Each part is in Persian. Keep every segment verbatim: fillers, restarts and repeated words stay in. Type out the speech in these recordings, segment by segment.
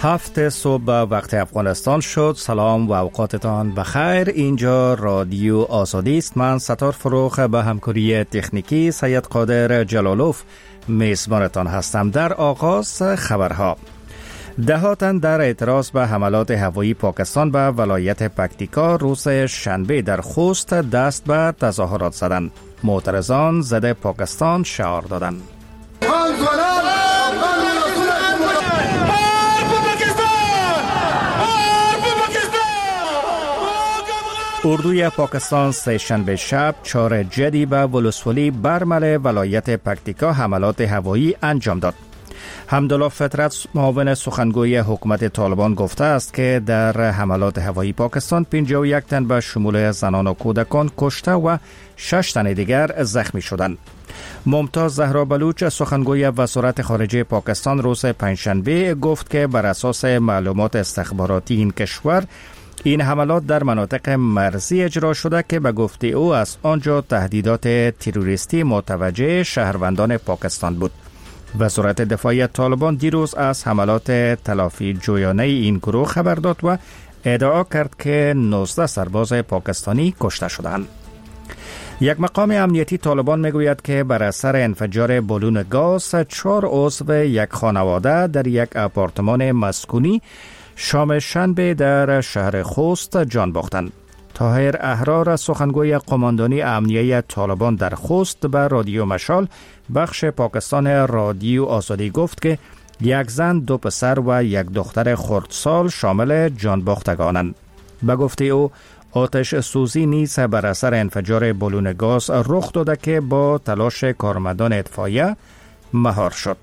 هفت صبح وقت افغانستان شد. سلام و اوقاتتان بخیر. اینجا رادیو آزادی است. من ستار فروخ به همکاری تکنیکی سید قادر جلالوف میزبانتان هستم. در آغاز خبرها: دهاتن در اعتراض به حملات هوایی پاکستان به ولایت پکتیکا روز شنبه در خوست دست به تظاهرات زدند. معترضان ضد پاکستان شعار دادند. اردوی پاکستان سه شنبه شب چهار جدی به ولسوالی برمل ولایت پکتیکا حملات هوایی انجام داد. حمدالله فطرت معاون سخنگوی حکومت طالبان گفته است که در حملات هوایی پاکستان پنجاه و یک تن به شمول زنان و کودکان کشته و شش تن دیگر زخمی شدند. ممتاز زهرا بلوچ سخنگوی وزارت خارجه پاکستان روز پنجشنبه گفت که بر اساس معلومات استخباراتی این کشور این حملات در مناطق مرزی اجرا شده که به گفته او از آنجا تهدیدات تروریستی متوجه شهروندان پاکستان بود. وزارت دفاعی طالبان دیروز از حملات تلافی جویانه این گروه خبر داد و ادعا کرد که نوزده سرباز پاکستانی کشته شدند. یک مقام امنیتی طالبان میگوید که بر اثر انفجار بالون گاز چهار عضو یک خانواده در یک آپارتمان مسکونی شام شنبه در شهر خوست جان باختند. طاهر احرار سخنگوی قماندانی امنیه طالبان در خوست به رادیو مشال بخش پاکستان رادیو آزادی گفت که یک زن، دو پسر و یک دختر خردسال شامل جان باختگانند. به گفته او آتش سوزی نیز بر اثر انفجار بالون گاز رخ داده که با تلاش کارمندان اطفائیه مهار شد.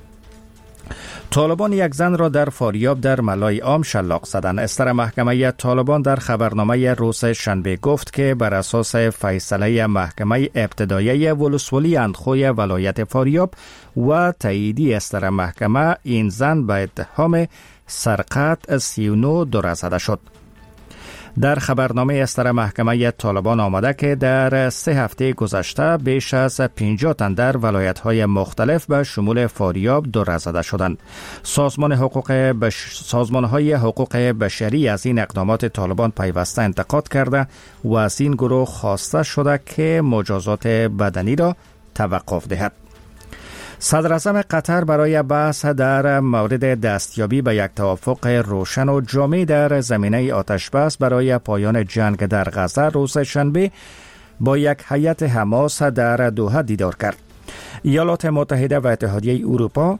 طالبان یک زن را در فاریاب در ملای عام شلاق زدند. استر محکمه طالبان در خبرنامه روز شنبه گفت که بر اساس فیصله محکمه ابتدایی ولسوالی اندخوی ولایت فاریاب و تاییدی استر محکمه این زن به اتهام سرقت سی و نه دور زده شد. در خبرنامه استر محکمه طالبان آمده که در سه هفته گذشته بیش از پنجاه تن در ولایت‌های مختلف به شمول فاریاب دور زده شدند. سازمان حقوق بش... سازمان‌های حقوق بشری از این اقدامات طالبان پیوسته انتقاد کرده و از این گروه خواسته شده که مجازات بدنی را توقف دهد. صدر اعظم قطر برای بحث در مورد دستیابی به یک توافق روشن و جامع در زمینه آتشبس برای پایان جنگ در غزه روز شنبه با یک هیئت حماس در دوحه دیدار کرد. ایالات متحده و اتحادیه اروپا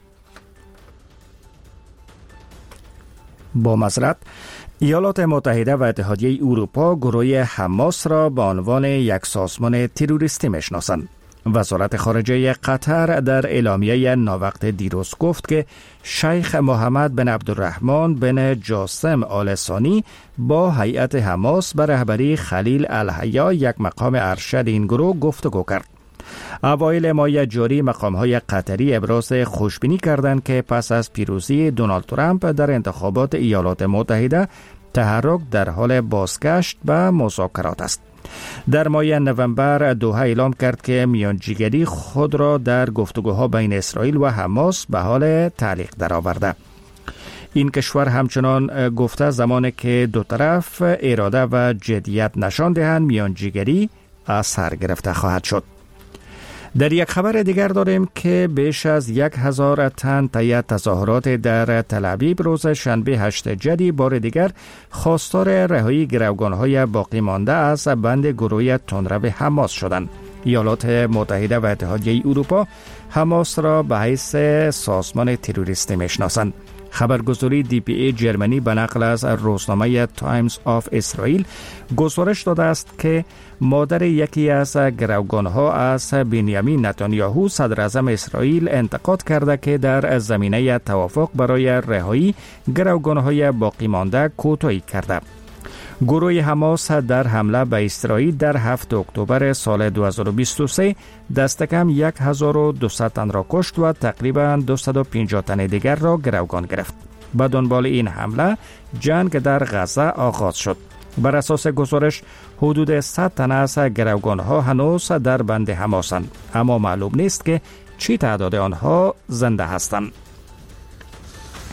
با معذرت ایالات متحده و اتحادیه اروپا گروه حماس را به عنوان یک سازمان تروریستی میشناسند. وزارت خارجه قطر در اعلامیه ناوقت دیروز گفت که شیخ محمد بن عبدالرحمن بن جاسم آل ثانی با هیئت حماس به رهبری خلیل الحیا یک مقام ارشد این گروه گفتگو کرد. اوایل ماه جاری مقام‌های قطری ابراز خوشبینی کردند که پس از پیروزی دونالد ترامپ در انتخابات ایالات متحده تحرک در حال بازگشت به مذاکرات است. در ماه نوامبر دوحه اعلام کرد که میانجیگری خود را در گفتگوها بین اسرائیل و حماس به حال تعلیق درآورده. این کشور همچنان گفته زمانی که دو طرف اراده و جدیت نشان دهند میانجیگری از سر گرفته خواهد شد. در یک خبر دیگر داریم که بیش از یک هزار تن طی تظاهرات در تل‌آویو روز شنبه هشت جدی بار دیگر خواستار رهایی گروگان‌های باقی مانده از بند گروه تندرو حماس شدند. ایالات متحده و اتحادیه اروپا حماس را به حیث سازمان تروریستی میشناسند. خبرگزاری دی پی ای جرمنی به نقل از روزنامه تایمز آف اسرائیل گزارش داده است که مادر یکی از گروگانها از بنیامین نتانیاهو صدر اعظم اسرائیل انتقاد کرده که در زمینه توافق برای رهایی گروگانهای باقی مانده کوتاهی کرده. گروه حماس در حمله به اسرائیل در هفتم اکتبر سال دو هزار و بیست و سه دست کم یک هزار و دویست تن را کشت و تقریباً دویست و پنجاه تن دیگر را گروگان گرفت. به دنبال این حمله جنگ در غزه آغاز شد. بر اساس گزارش حدود صد تن از گروگانها هنوز در بند حماسند، اما معلوم نیست که چی تعداد آنها زنده هستند.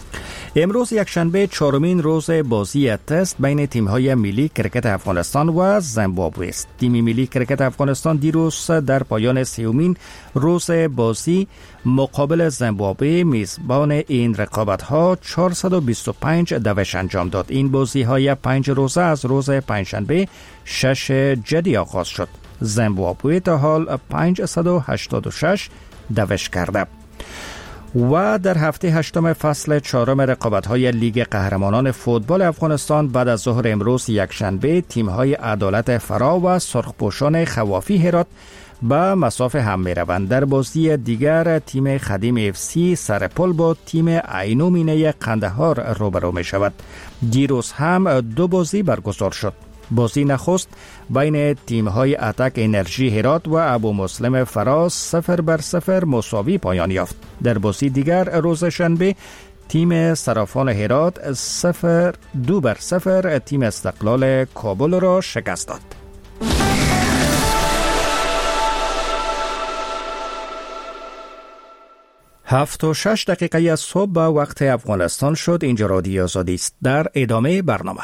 امروز یکشنبه چهارمین روز بازی تست بین تیم‌های ملی کرکت افغانستان و زیمبابوه است. تیم ملی کرکت افغانستان دیروز در پایان سیومین روز بازی مقابل زیمبابوه میزبان این رقابت‌ها چهارصد و بیست و پنج دوش انجام داد. این بازی‌های پنج روزه از روز پنجشنبه شش جدی آغاز شد. زیمبابوه تا حال پانصد و هشتاد و شش دوش کرده. و در هفته هشتم فصل چهارم رقابت‌های لیگ قهرمانان فوتبال افغانستان بعد از ظهر امروز یکشنبه تیم‌های عدالت فرا و سرخپوشان خوافی هرات به مسافه هم می‌روند. در بازی دیگر تیم خدیم اف سی سرپل با تیم عینو مینه قندهار روبرو می‌شود. دیروز هم دو بازی برگزار شد. بازی نخست بین تیم‌های اتک انرژی هرات و ابو مسلم فراز صفر بر صفر مساوی پایان یافت. در بازی دیگر روز شنبه تیم صرافان هرات صفر دو بر صفر تیم استقلال کابل را شکست داد. هفت و شش دقیقه از صبح به وقت افغانستان شد. اینجا رادیو آزادی است. در ادامه برنامه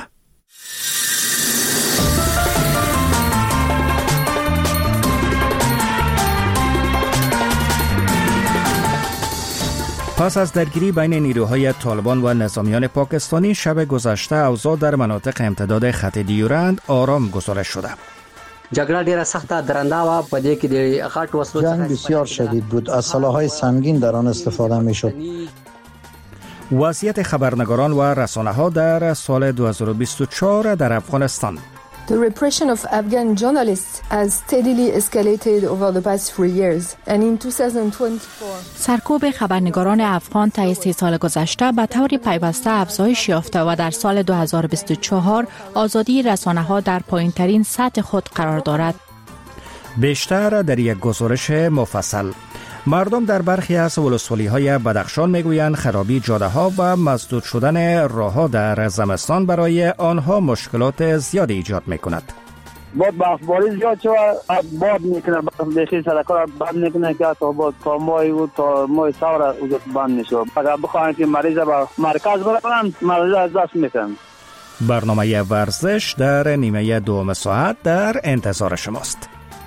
پس از درگیری بین نیروهای طالبان و نظامیان پاکستانی شب گذشته اوضاع در مناطق امتداد خط دیورند آرام گزارش شده. جګړه ډیره سخته درنده و په دې کې د غټ وسلو جنگ بسیار شدید بود. از سلاح‌های سنگین در آن استفاده می‌شد. وضعیت خبرنگاران و رسانه‌ها در سال دو هزار و بیست و چهار در افغانستان. The repression of Afghan journalists has steadily escalated over the past three years and in twenty twenty-four سرکوب خبرنگاران افغان طی سه سال گذشته به طور پیوسته افزایش یافته و در سال دو هزار و بیست و چهار آزادی رسانه‌ها در پایین‌ترین سطح خود قرار دارد. بیشتر در یک گزارش مفصل. مردم در برخی از ولسوالی‌های بدخشان میگویند خرابی جاده‌ها و مسدود شدن راه‌ها در زمستان برای آنها مشکلات زیادی ایجاد می‌کند. باد برفباری زیاد شد، باد میکنه، بخی سرکار بند میکنه که تا باد تا مای و تا مای سوار وجود بند میشه. اگر بخواهند که مریض با مرکز برن، مریض از دست میکنن. برنامه ورزش در نیمه دوم ساعت در انتظار شماست.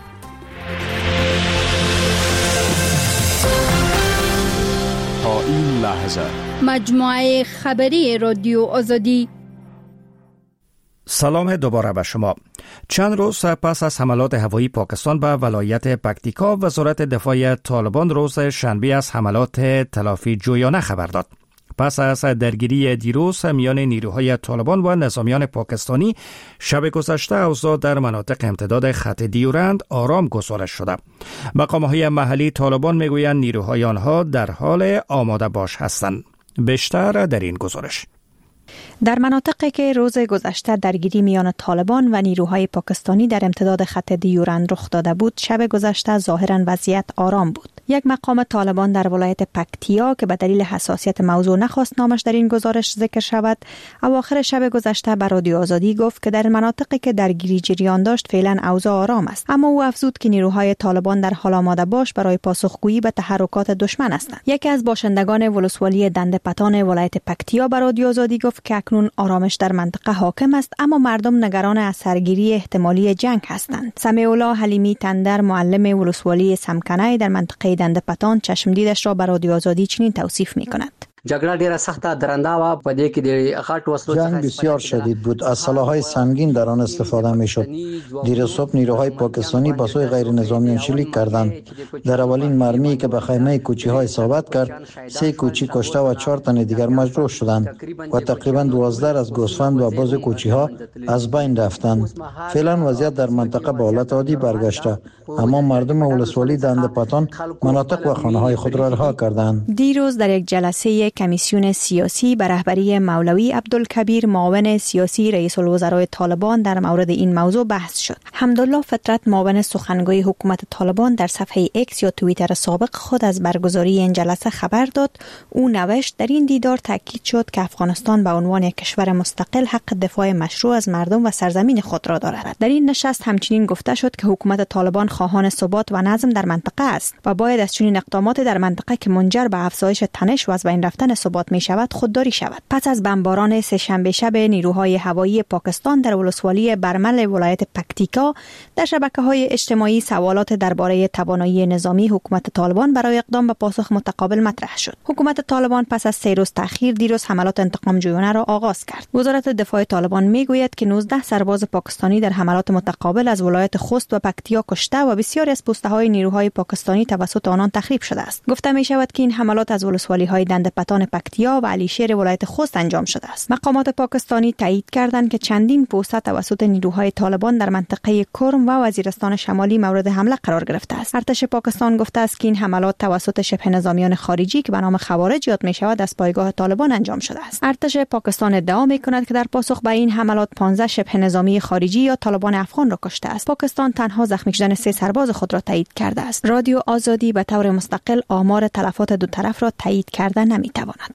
تا این لحظه مجموعه خبری رادیو آزادی. سلام دوباره به شما. چند روز پس از حملات هوایی پاکستان به ولایت پکتیکا، وزارت دفاع طالبان روز شنبه از حملات تلافی جویانه خبر داد. پس از درگیری دیروز میان نیروهای طالبان و نظامیان پاکستانی شب گذشته اوضاع در مناطق امتداد خط دیورند آرام گزارش شده. مقام‌های محلی طالبان میگویند نیروهای آنها در حال آماده باش هستند. بیشتر در این گزارش. در مناطقی که روز گذشته درگیری میان طالبان و نیروهای پاکستانی در امتداد خط دیورند رخ داده بود، شب گذشته ظاهراً وضعیت آرام بود. یک مقام طالبان در ولایت پکتیا که به دلیل حساسیت موضوع نخواست نامش در این گزارش ذکر شود، اواخر شب گذشته به رادیو آزادی گفت که در مناطقی که درگیری جریان داشت فعلا اوضاع آرام است، اما او افزود که نیروهای طالبان در حال آماده باش برای پاسخگویی به تحرکات دشمن هستند. یکی از باشندگان ولسوالی دندپتان ولایت پکتیا به رادیو آزادی گفت که اکنون آرامش در منطقه حاکم است، اما مردم نگران از سرگیری احتمالی جنگ هستند. سمیع الله حلیمی تندر، معلم ولسوالی سمکنه در منطقه دندپتان، چشمدیدش را به رادیو آزادی چنین توصیف می‌کند. جګړه ډیره سخته درنده و په دې کې د غټ وسلو جنگ بسیار شدید بود. از سلاح‌های سنگین در آن استفاده می‌شد. دیر صبح نیروهای پاکستانی با سوی غیر نظامیان شلیک کردند. در اولین مرمی که به خیمه کوچی‌ها اصابت کرد، سه کوچی کشته و چهار تن دیگر مجروح شدند و تقریباً دوازده از گوسفند و باز کوچی‌ها از بین رفتند. فعلا وضعیت در منطقه به حالت عادی برگشته، اما مردم ولسوالی دندپتان مناطق و خانه‌های خود را رها کردند. دیروز در یک جلسه کمیسیون سیاسی به رهبری مولوی عبدالکبیر، معاون سیاسی رئیس الوزراء طالبان، در مورد این موضوع بحث شد. حمدالله فطرت، معاون سخنگوی حکومت طالبان، در صفحه اکس یا توییتر سابق خود از برگزاری این جلسه خبر داد. او نوشت در این دیدار تاکید شد که افغانستان به عنوان یک کشور مستقل حق دفاع مشروع از مردم و سرزمین خود را دارد. در این نشست همچنین گفته شد که حکومت طالبان خواهان ثبات و نظم در منطقه است و باید از چنین اقدامات در منطقه که منجر به افزایش تنش و از بین رفتن یافتن ثبات می شود خودداری شود. پس از بمباران سه‌شنبه شب نیروهای هوایی پاکستان در ولسوالی برمل ولایت پکتیکا، در شبکه‌های اجتماعی سوالات درباره توانایی نظامی حکومت طالبان برای اقدام به پاسخ متقابل مطرح شد. حکومت طالبان پس از سه روز تأخیر دیروز حملات انتقام جویانه را آغاز کرد. وزارت دفاع طالبان میگوید که نوزده سرباز پاکستانی در حملات متقابل از ولایت خوست و پکتیا کشته و بسیاری از پوسته‌های نیروهای پاکستانی توسط آنان تخریب شده است. گفته می شود که این حملات از ولسوالی‌های دندپتان پکتیا و علیشیر ولایت خوست انجام شده است. مقامات پاکستانی تایید کردند که چندین پوسته توسط نیروهای طالبان در منطقه کرم و وزیرستان شمالی مورد حمله قرار گرفته است. ارتش پاکستان گفته است که این حملات توسط شبه نظامیان خارجی که به نام خوارج یاد می شود از پایگاه طالبان انجام شده است. ارتش پاکستان ادعا می کند که در پاسخ به این حملات پانزده شبه نظامی خارجی یا طالبان افغان را کشته است. پاکستان تنها زخمی شدن سه سرباز خود را تایید کرده است. رادیو آزادی به طور مستقل آمار تلفات دو طرف را تایید کرده نمی تواند.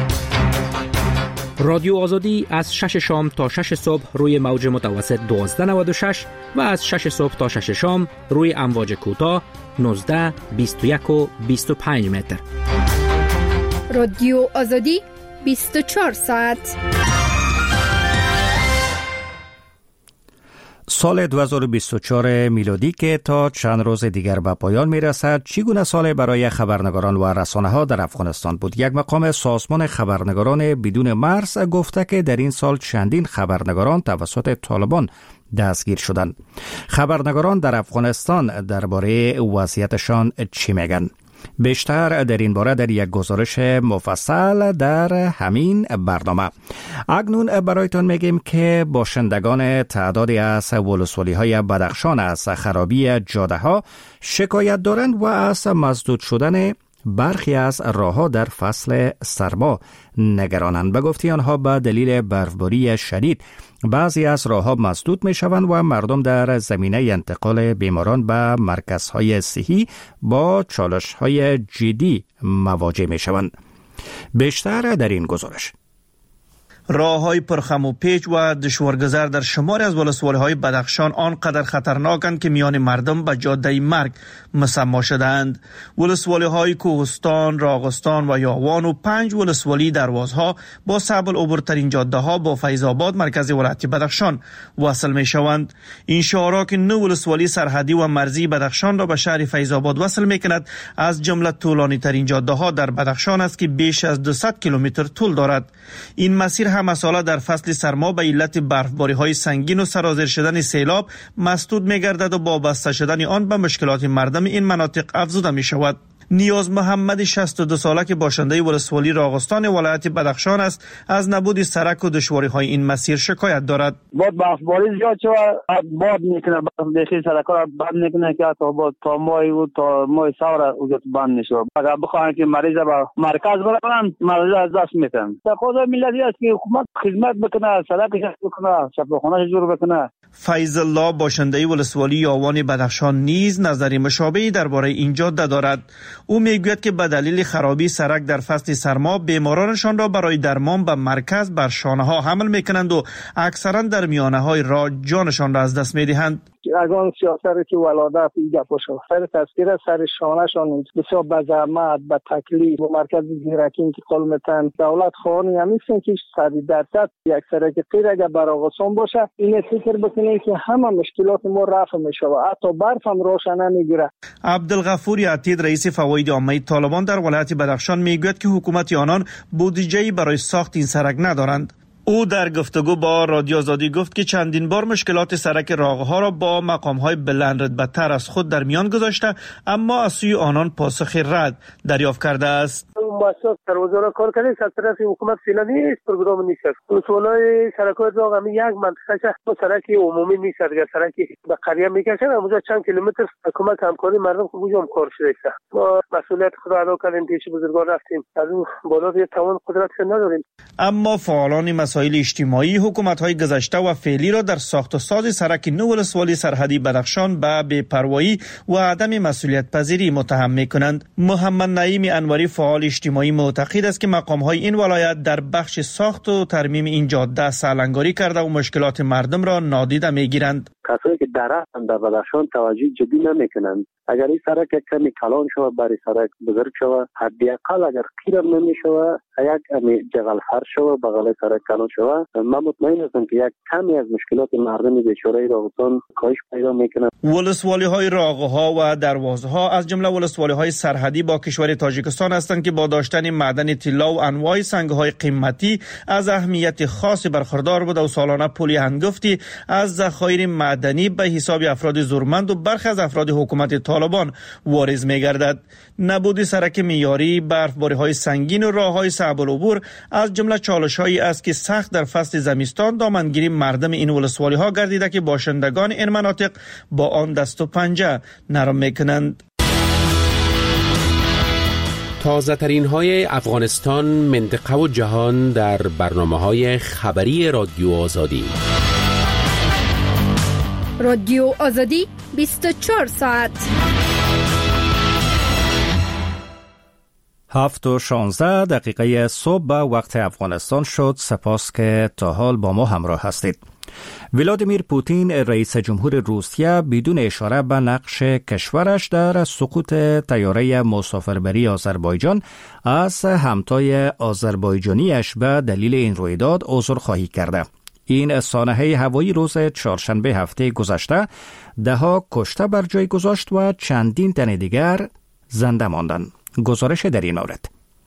رادیو آزادی از شش شام تا شش صبح روی موج متوسط دوازده نود و شش و از شش صبح تا شش شام روی امواج کوتاه نوزده، بیست و یک و بیست و پنج متر. رادیو آزادی بیست و چهار ساعت. سال دو هزار و بیست و چهار میلادی که تا چند روز دیگر به پایان می رسد، چگونه سال برای خبرنگاران و رسانه ها در افغانستان بود؟ یک مقام سازمان خبرنگاران بدون مرز گفته که در این سال چندین خبرنگاران توسط طالبان دستگیر شدند. خبرنگاران در افغانستان درباره وضعیتشان چی میگن؟ بیشتر در این باره در یک گزارش مفصل در همین برنامه. اکنون برایتان میگیم که باشندگان تعدادی از ولسوالی های بدخشان از خرابی جاده ها شکایت دارند و از مسدود شدن برخی از راهها در فصل سرما نگرانند. به گفته آنها به دلیل برفباری شدید بعضی از راهها مسدود می شوند و مردم در زمینه انتقال بیماران به مرکزهای صحی با چالش‌های جدی مواجه می شوند. بیشتر در این گزارش. راه‌های پرخم و پیچ و دشوارگذر در شماری از ولسوالی‌های بدخشان آنقدر خطرناکند که میان مردم به جاده مرگ مسما شدند. ولسوالی‌های کوهستان، راغستان و یاوان و پنج ولسوالی دروازها با صعب العبورترین جاده‌ها با فیض آباد مرکز ولایت بدخشان وصل می‌شوند. این شهرها که نه ولسوالی سرحدی و مرزی بدخشان را به شهر فیض آباد وصل می‌کند، از جمله طولانی‌ترین جاده‌ها در بدخشان است که بیش از دویست کیلومتر طول دارد. این مسیر همه ساله در فصل سرما به علت برفباری‌های سنگین و سرازیر شدن سیلاب مسدود می‌گردد و با بسته شدن آن به مشکلات مردم این مناطق افزوده می‌شود. نیاز محمد شصت و دو ساله که باشنده ولسوالی راغستان ولایت بدخشان است، از نبود سرک و دشواری‌های این مسیر شکایت دارد. باد برفباری زیاد شد، باد میکنه، بخی سرکا را بند میکنه که تا باد تا مای و تا مای سوار اوجت بند میشه. اگر بخواهند که مریض با مرکز برن، مریض از دست میتن. تقاضا ملتی است که حکومت خدمت بکنه، سرکش بکنه، شفاخانه‌اش جور بکنه. فیض الله باشنده ولسوالی یاوان بدخشان نیز نظری مشابهی درباره این جاده دارد. او میگوید که به دلیل خرابی سرک در فصل سرما بیمارانشان را برای درمان به مرکز بر شانه ها حمل میکنند و اکثرا در میانه های راه جانشان را از دست میدهند. اگان سیاست که ولادت اینجا باشه سر تذکیر سر شانهشان بسیار به زحمت به تکلیف و مرکز زیرکی انتقال میتن. دولت خواهانی همیشن که صد درصد یک سرک غیر اگر براغسان باشه این فکر بکنه که همه مشکلات ما رفع میشه و حتی برف هم روشن نمیگیره. عبدالغفور عتید رئیس فواید عامه طالبان در ولایت بدخشان میگوید که حکومت آنان بودجه‌ای برای ساخت این سرک ندارند. او در گفتگو با رادیو آزادی گفت که چندین بار مشکلات سرک راهها را با مقام‌های بلند رتبه‌تر از خود در میان گذاشته، اما از سوی آنان پاسخ رد دریافت کرده است. مؤسسات در وزارت کار کردن از طرف حکومت فعلا نیست، پروگرام نیست. اصولای سرک‌های راه هم یک منطقه با سرک عمومی نیست. اگر سرکی به قریه میکشن اونجا چند کیلومتر حکومت همکاری مردم خوب هم کار شده است. ما مسئولیت خود ادا کردیم، پیش بزرگان رفتیم، از اون بالا یه توان قدرت نداریم. اما فعالان مسائل اجتماعی حکومت‌های گذشته و فعلی را در ساخت و ساز سرک نو ولسوالی سرحدی بدخشان به بی‌پروایی و عدم مسئولیت پذیری متهم می‌کنند. محمد نعیم انوری فعال اجتماعی معتقد است که مقام‌های این ولایت در بخش ساخت و ترمیم این جاده سالنگاری کرده و مشکلات مردم را نادیده می‌گیرند. کسایی که در هستند در بدخشان توجه جدی نمیکنند. اگر این سرک کمی کلان شود، برای سرک بزرگ شود، حداقل اگر قیرم نمیشود، یک جغل فرش شود، بغل سرک کلان شود، من مطمئن هستم که یک کمی از مشکلات مردم بیچاره راغستان کاهش پیدا میکنه. ولسوالی های راغها و دروازه ها از جمله ولسوالی های سرحدی با کشور تاجیکستان هستند که با داشتن معدن طلا و انواع سنگ های قیمتی از اهمیت خاصی برخوردار بود و سالانه پولی هنگفتی از ذخایر معدنی به حساب افراد زورمند و برخی از افراد حکومت طالبان واریز می‌گردد. نبود سرک معیاری، برفباری‌های سنگین و راه‌های صعب العبور از جمله چالش‌هایی است که سخت در فصل زمستان دامنگیری مردم این ولسوالی‌ها گردیده که باشندگان این مناطق با آن دست و پنجه نرم می‌کنند. تازه ترین های افغانستان، منطقه و جهان در برنامه های خبری رادیو آزادی. رادیو آزادی بیست و چهار ساعت. هفت و شانزده دقیقه صبح به وقت افغانستان شد. سپاس که تا حال با ما همراه هستید. ولادیمیر پوتین رئیس جمهور روسیه بدون اشاره به نقش کشورش در سقوط طیاره مسافربری آذربایجان از همتای آذربایجانیش به دلیل این رویداد عذرخواهی کرده. این سانحه هوایی روز چهارشنبه هفته گذشته دهها کشته بر جای گذاشت و چندین تن دیگر زنده ماندند. گزارش در این مورد.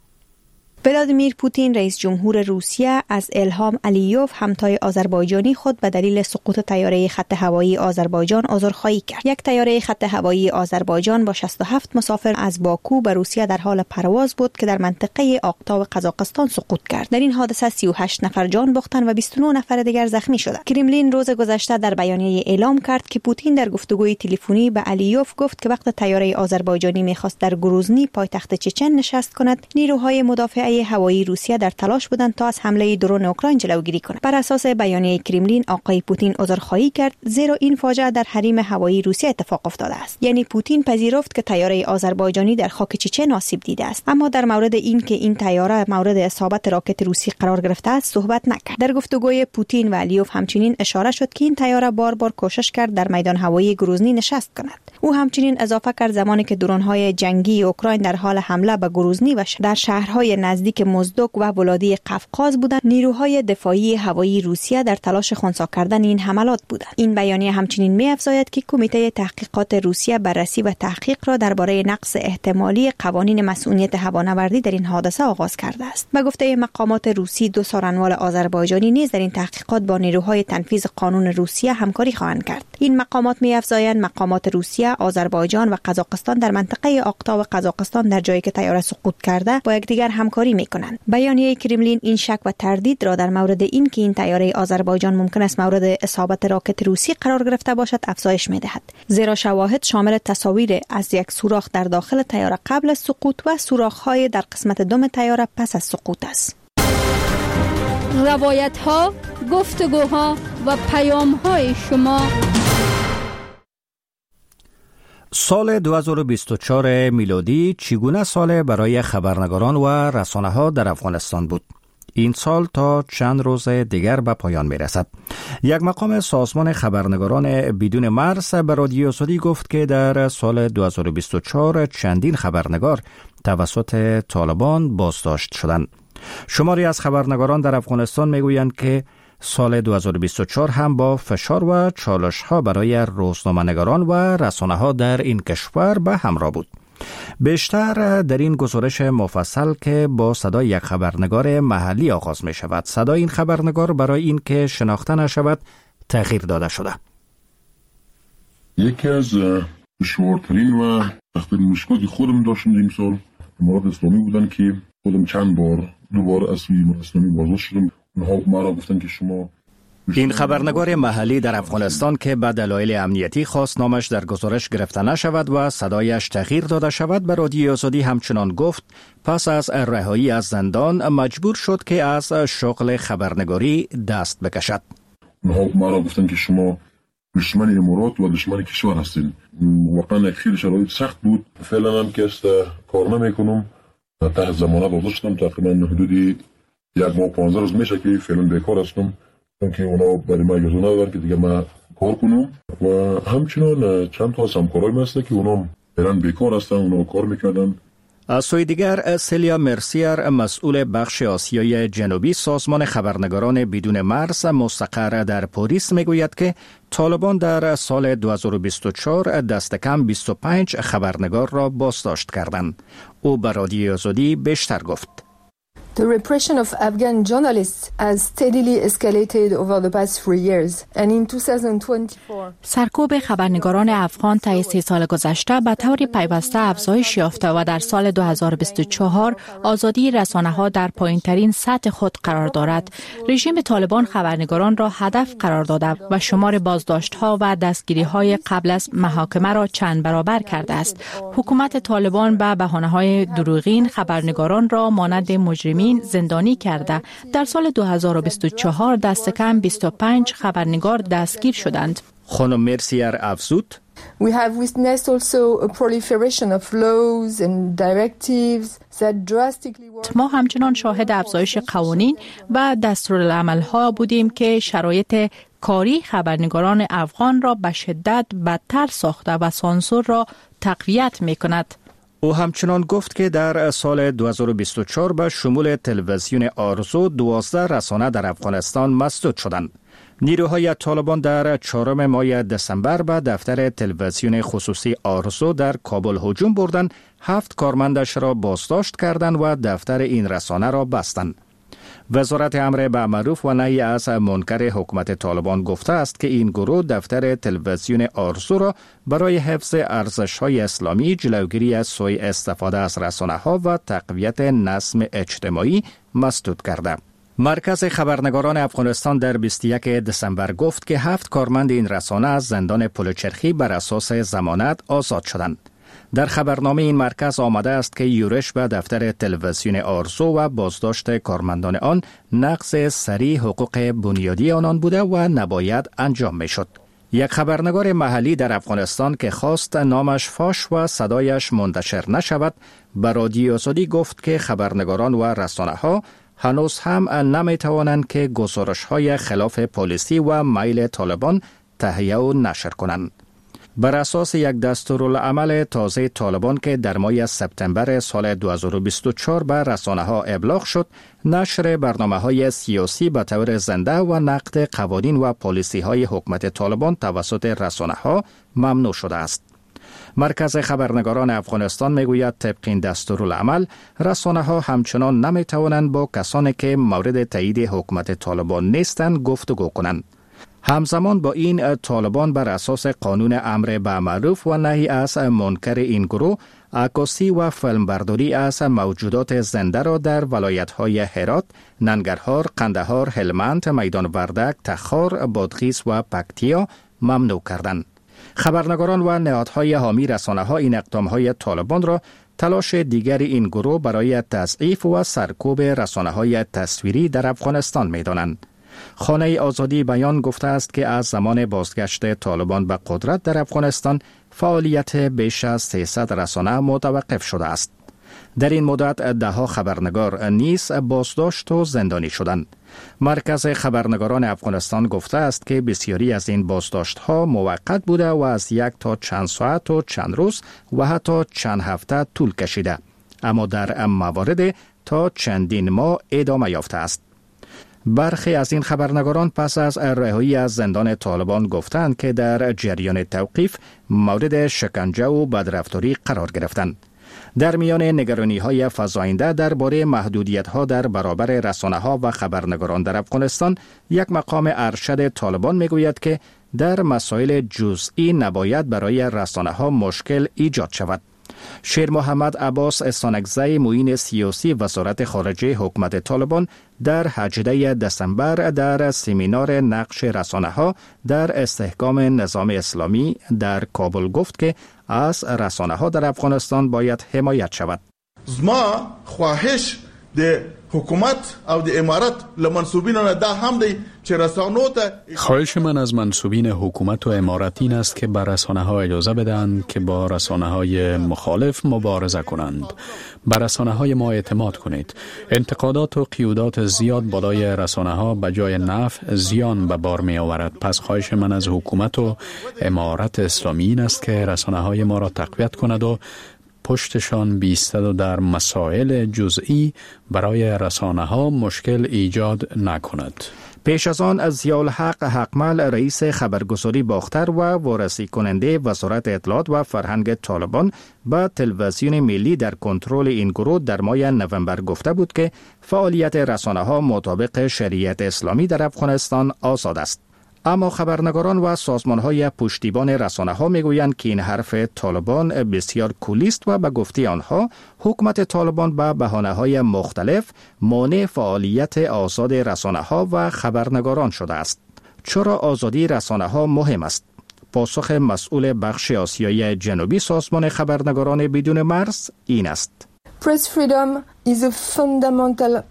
ولادیمیر پوتین رئیس جمهور روسیه از الهام علیوف همتای آذربایجانی خود به دلیل سقوط طیاره خط هوایی آذربایجان عذرخواهی کرد. یک طیاره خط هوایی آذربایجان با شصت و هفت مسافر از باکو به روسیه در حال پرواز بود که در منطقه آقتا و قزاقستان سقوط کرد. در این حادثه سی و هشت نفر جان باختند و بیست و نه نفر دیگر زخمی شدند. کرملین روز گذشته در بیانیه اعلام کرد که پوتین در گفتگوی تلفنی به علیوف گفت که وقت طیاره آذربایجانی می‌خواست در گروزنی پایتخت چچن نشست کند، نیروهای مدافع هوایی روسیه در تلاش بودند تا از حمله درون اوکراین جلوگیری کنند. بر اساس بیانیه کرملین آقای پوتین عذرخواهی کرد زیرا این فاجعه در حریم هوایی روسیه اتفاق افتاده است. یعنی پوتین پذیرفت که طیاره آذربایجانی در خاک چچن آسیب دیده است، اما در مورد این که این طیاره مورد اصابت راکت روسی قرار گرفته است صحبت نکرد. در گفتگوی پوتین و علیوف همچنین اشاره شد که این طیاره بار بار کوشش کرد در میدان هوایی گروزنی نشست کند. او همچنین اضافه کرد زمانی که درون‌های جنگی اوکراین در حال حمله به گروزنی و در شهرهای نزدیک موزدوک و ولادی قفقاز بودند، نیروهای دفاعی هوایی روسیه در تلاش خنثی کردن این حملات بودند. این بیانیه همچنین می‌افزاید که کمیته تحقیقات روسیه بررسی و تحقیق را درباره نقض احتمالی قوانین مسئولیت هوانوردی در این حادثه آغاز کرده است. به گفته مقامات روسی، دو سارنوال آذربایجانی نیز در این تحقیقات با نیروهای تنفیذ قانون روسیه همکاری خواهند کرد. این مقامات می‌افزایند مقامات روسیه، آذربایجان و قزاقستان در منطقه آقتا و قزاقستان در جایی که طیاره سقوط کرده با یکدیگر همکاری می‌کنند. بیانیه کرملین این شک و تردید را در مورد این که این طیاره آذربایجان ممکن است مورد اصابت راکت روسی قرار گرفته باشد افزایش می‌دهد، زیرا شواهد شامل تصاویر از یک سوراخ در داخل طیاره قبل از سقوط و سوراخ‌های در قسمت دم طیاره پس از سقوط است. روایت‌ها، گفتگوها و پیام‌های شما. سال دو هزار و بیست و چهار میلادی چگونه سال برای خبرنگاران و رسانه‌ها در افغانستان بود؟ این سال تا چند روز دیگر به پایان می رسد. یک مقام سازمان خبرنگاران بدون مرز به رادیو آزادی گفت که در سال دو هزار و بیست و چهار چندین خبرنگار توسط طالبان بازداشت شدند. شماری از خبرنگاران در افغانستان می گویند که سال دو هزار و بیست و چهار هم با فشار و چالش‌ها برای روزنامه‌نگاران و رسانه‌ها در این کشور به همراه بود. بیشتر در این گزارش مفصل که با صدای یک خبرنگار محلی آغاز می شود. صدای این خبرنگار برای این که شناخته نشود تغییر داده شده. یکی از دشوارترین و سخت‌ترین مشکلاتی خودم داشتم این سال امارات اسلامی بودن که خودم چند بار دوباره از امارات اسلامی بازداشت شدم. اونها مرا گفتن که شما این خبرنگار محلی در افغانستان که به دلایل امنیتی خواست نامش در گزارش گرفته نشود و صدایش تغییر داده شود به رادیو آزادی همچنان گفت پس از رهایی از زندان مجبور شد که از شغل خبرنگاری دست بکشد. اونها مرا گفتن که شما دشمن امارات و دشمن کشور هستین. واقعا خیلی شرایط سخت بود. فعلا هم که است کار نمیکنم، تحت ضمانت آزاد شدم. تقریبا حدود یک ماه پانزده روز میشه که فعلا بیکار هستم. که اونا برای ما اجازه ندادن که دیگه ما کار کنم و همچنان چند تا همکارای ما هست که اونا برن بیکار هستن، اونا کار میکردن. از سوی دیگر سیلیا مرسیر مسئول بخش آسیای جنوبی سازمان خبرنگاران بدون مرز مستقر در پاریس میگوید که طالبان در سال دو هزار و بیست و چهار دست کم بیست و پنج خبرنگار را بازداشت کردند. او به رادیوی آزادی بیشتر گفت. The repression of Afghan journalists has steadily escalated over the past three years and in twenty twenty-four سرکوب خبرنگاران افغان طی سه سال گذشته به طور پیوسته افزایش یافته و در سال دو هزار و بیست و چهار آزادی رسانه‌ها در پایین‌ترین سطح خود قرار دارد. رژیم طالبان خبرنگاران را هدف قرار داده و شمار بازداشت‌ها و دستگیری‌های قبل از محاکمه را چند برابر کرده است. حکومت طالبان به بهانه‌های دروغین خبرنگاران را مانند مجرمین زندانی کرده. در سال دو هزار و بیست و چهار دست کم بیست و پنج خبرنگار دستگیر شدند. خانم مرسیر افزود: We have witnessed also a proliferation of laws and directives that drastically ما همچنان شاهد افزایش قوانین و دستورالعمل‌ها بودیم که شرایط کاری خبرنگاران افغان را به شدت بدتر ساخته و سانسور را تقویت می‌کند. او همچنان گفت که در سال دو هزار و بیست و چهار به شمول تلویزیون آرزو دوازده رسانه در افغانستان مسدود شدند. نیروهای طالبان در چهارم ماه دسامبر به دفتر تلویزیون خصوصی آرزو در کابل هجوم بردند، هفت کارمندش را بازداشت کردند و دفتر این رسانه را بستند. وزارت امر بالمعروف و نهی از منکر حکومت طالبان گفته است که این گروه دفتر تلویزیون آرزو را برای حفظ ارزش‌های اسلامی، جلوگیری از سوء استفاده از رسانه‌ها و تقویت نظم اجتماعی مسدود کرده. مرکز خبرنگاران افغانستان در بیست و یک دسامبر گفت که هفت کارمند این رسانه از زندان پلوچرخی بر اساس ضمانت آزاد شدند. در خبرنامه این مرکز آمده است که یورش به دفتر تلویزیون آرزو و بازداشت کارمندان آن نقض سریع حقوق بنیادی آنان بوده و نباید انجام می شد. یک خبرنگار محلی در افغانستان که خواست نامش فاش و صدایش منتشر نشود، به رادیوی آزادی گفت که خبرنگاران و رسانه ها هنوز هم نمی توانند که گزارش های خلاف پلیسی و میل طالبان تهیه و نشر کنند. بر اساس یک دستورالعمل تازه طالبان که در ماه سپتامبر سال دو هزار و بیست و چهار به رسانه ها ابلاغ شد، نشر برنامه های سیاسی به طور زنده و نقد قوانین و پالیسی های حکومت طالبان توسط رسانه ها ممنوع شده است. مرکز خبرنگاران افغانستان میگوید طبق این دستورالعمل رسانه ها همچنان نمی توانند با کسانی که مورد تایید حکومت طالبان نیستند گفتگو کنند. همزمان با این طالبان بر اساس قانون امر بالمعروف و نهی از منکر این گروه عکاسی و فیلمبرداری از موجودات زنده را در ولایت‌های هرات، ننگرهار، قندهار، هلمند، میدان وردک، تخار، بادغیس و پکتیا ممنوع کردند. خبرنگاران و نهادهای حامی رسانه‌ها این اقدام‌های طالبان را تلاش دیگر این گروه برای تضعیف و سرکوب رسانه‌های تصویری در افغانستان می‌دانند. خانه آزادی بیان گفته است که از زمان بازگشت طالبان به قدرت در افغانستان فعالیت بیش از سیصد رسانه متوقف شده است. در این مدت ده‌ها خبرنگار نیز بازداشت و زندانی شدند. مرکز خبرنگاران افغانستان گفته است که بسیاری از این بازداشت‌ها موقت بوده و از یک تا چند ساعت و چند روز و حتی چند هفته طول کشیده، اما در موارد تا چندین ماه ادامه یافته است. برخی از این خبرنگاران پس از رهایی از زندان طالبان گفتند که در جریان توقیف مورد شکنجه و بدرفتاری قرار گرفتند. در میان نگرانی‌های فزاینده درباره محدودیت‌ها در برابر رسانه‌ها و خبرنگاران در افغانستان، یک مقام ارشد طالبان می‌گوید که در مسائل جزئی نباید برای رسانه‌ها مشکل ایجاد شود. شیر محمد عباس استانکزی معین سیاسی وزارت خارجه حکومت طالبان در هجدهم دسامبر در سمینار نقش رسانه‌ها در استحکام نظام اسلامی در کابل گفت که از رسانه‌ها در افغانستان باید حمایت شود. ما خواهش د حکومت او د امارت لمنصوبینو نه دا هم دی چې رسانو ته. خواهش من از منصوبین حکومت و امارت این است که بر رسانه ها اجازه بدهند که با رسانه های مخالف مبارزه کنند. بر رسانه های ما اعتماد کنید. انتقادات و قیودات زیاد بالای رسانه ها به جای نفع زیان به بار می آورد. پس خواهش من از حکومت و امارت اسلامی این است که رسانه های ما را تقویت کند و پشتشان بیستد و در مسائل جزئی برای رسانه ها مشکل ایجاد نکند. پیش از آن از ضیاءالحق حقمل رئیس خبرگزاری باختر و وارسی کننده وزارت اطلاعات و فرهنگ طالبان به تلویزیون ملی در کنترل این گروه در ماه نوامبر گفته بود که فعالیت رسانه ها مطابق شریعت اسلامی در افغانستان آزاد است. اما خبرنگاران و سازمان‌های پشتیبان رسانه‌ها می‌گویند که این حرف طالبان بسیار کلی است و به گفته آنها حکومت طالبان به بهانه‌های مختلف مانع فعالیت آزاد رسانه‌ها و خبرنگاران شده است. چرا آزادی رسانه‌ها مهم است؟ پاسخ مسئول بخش آسیای جنوبی سازمان خبرنگاران بدون مرز این است. Press freedom is a fundamental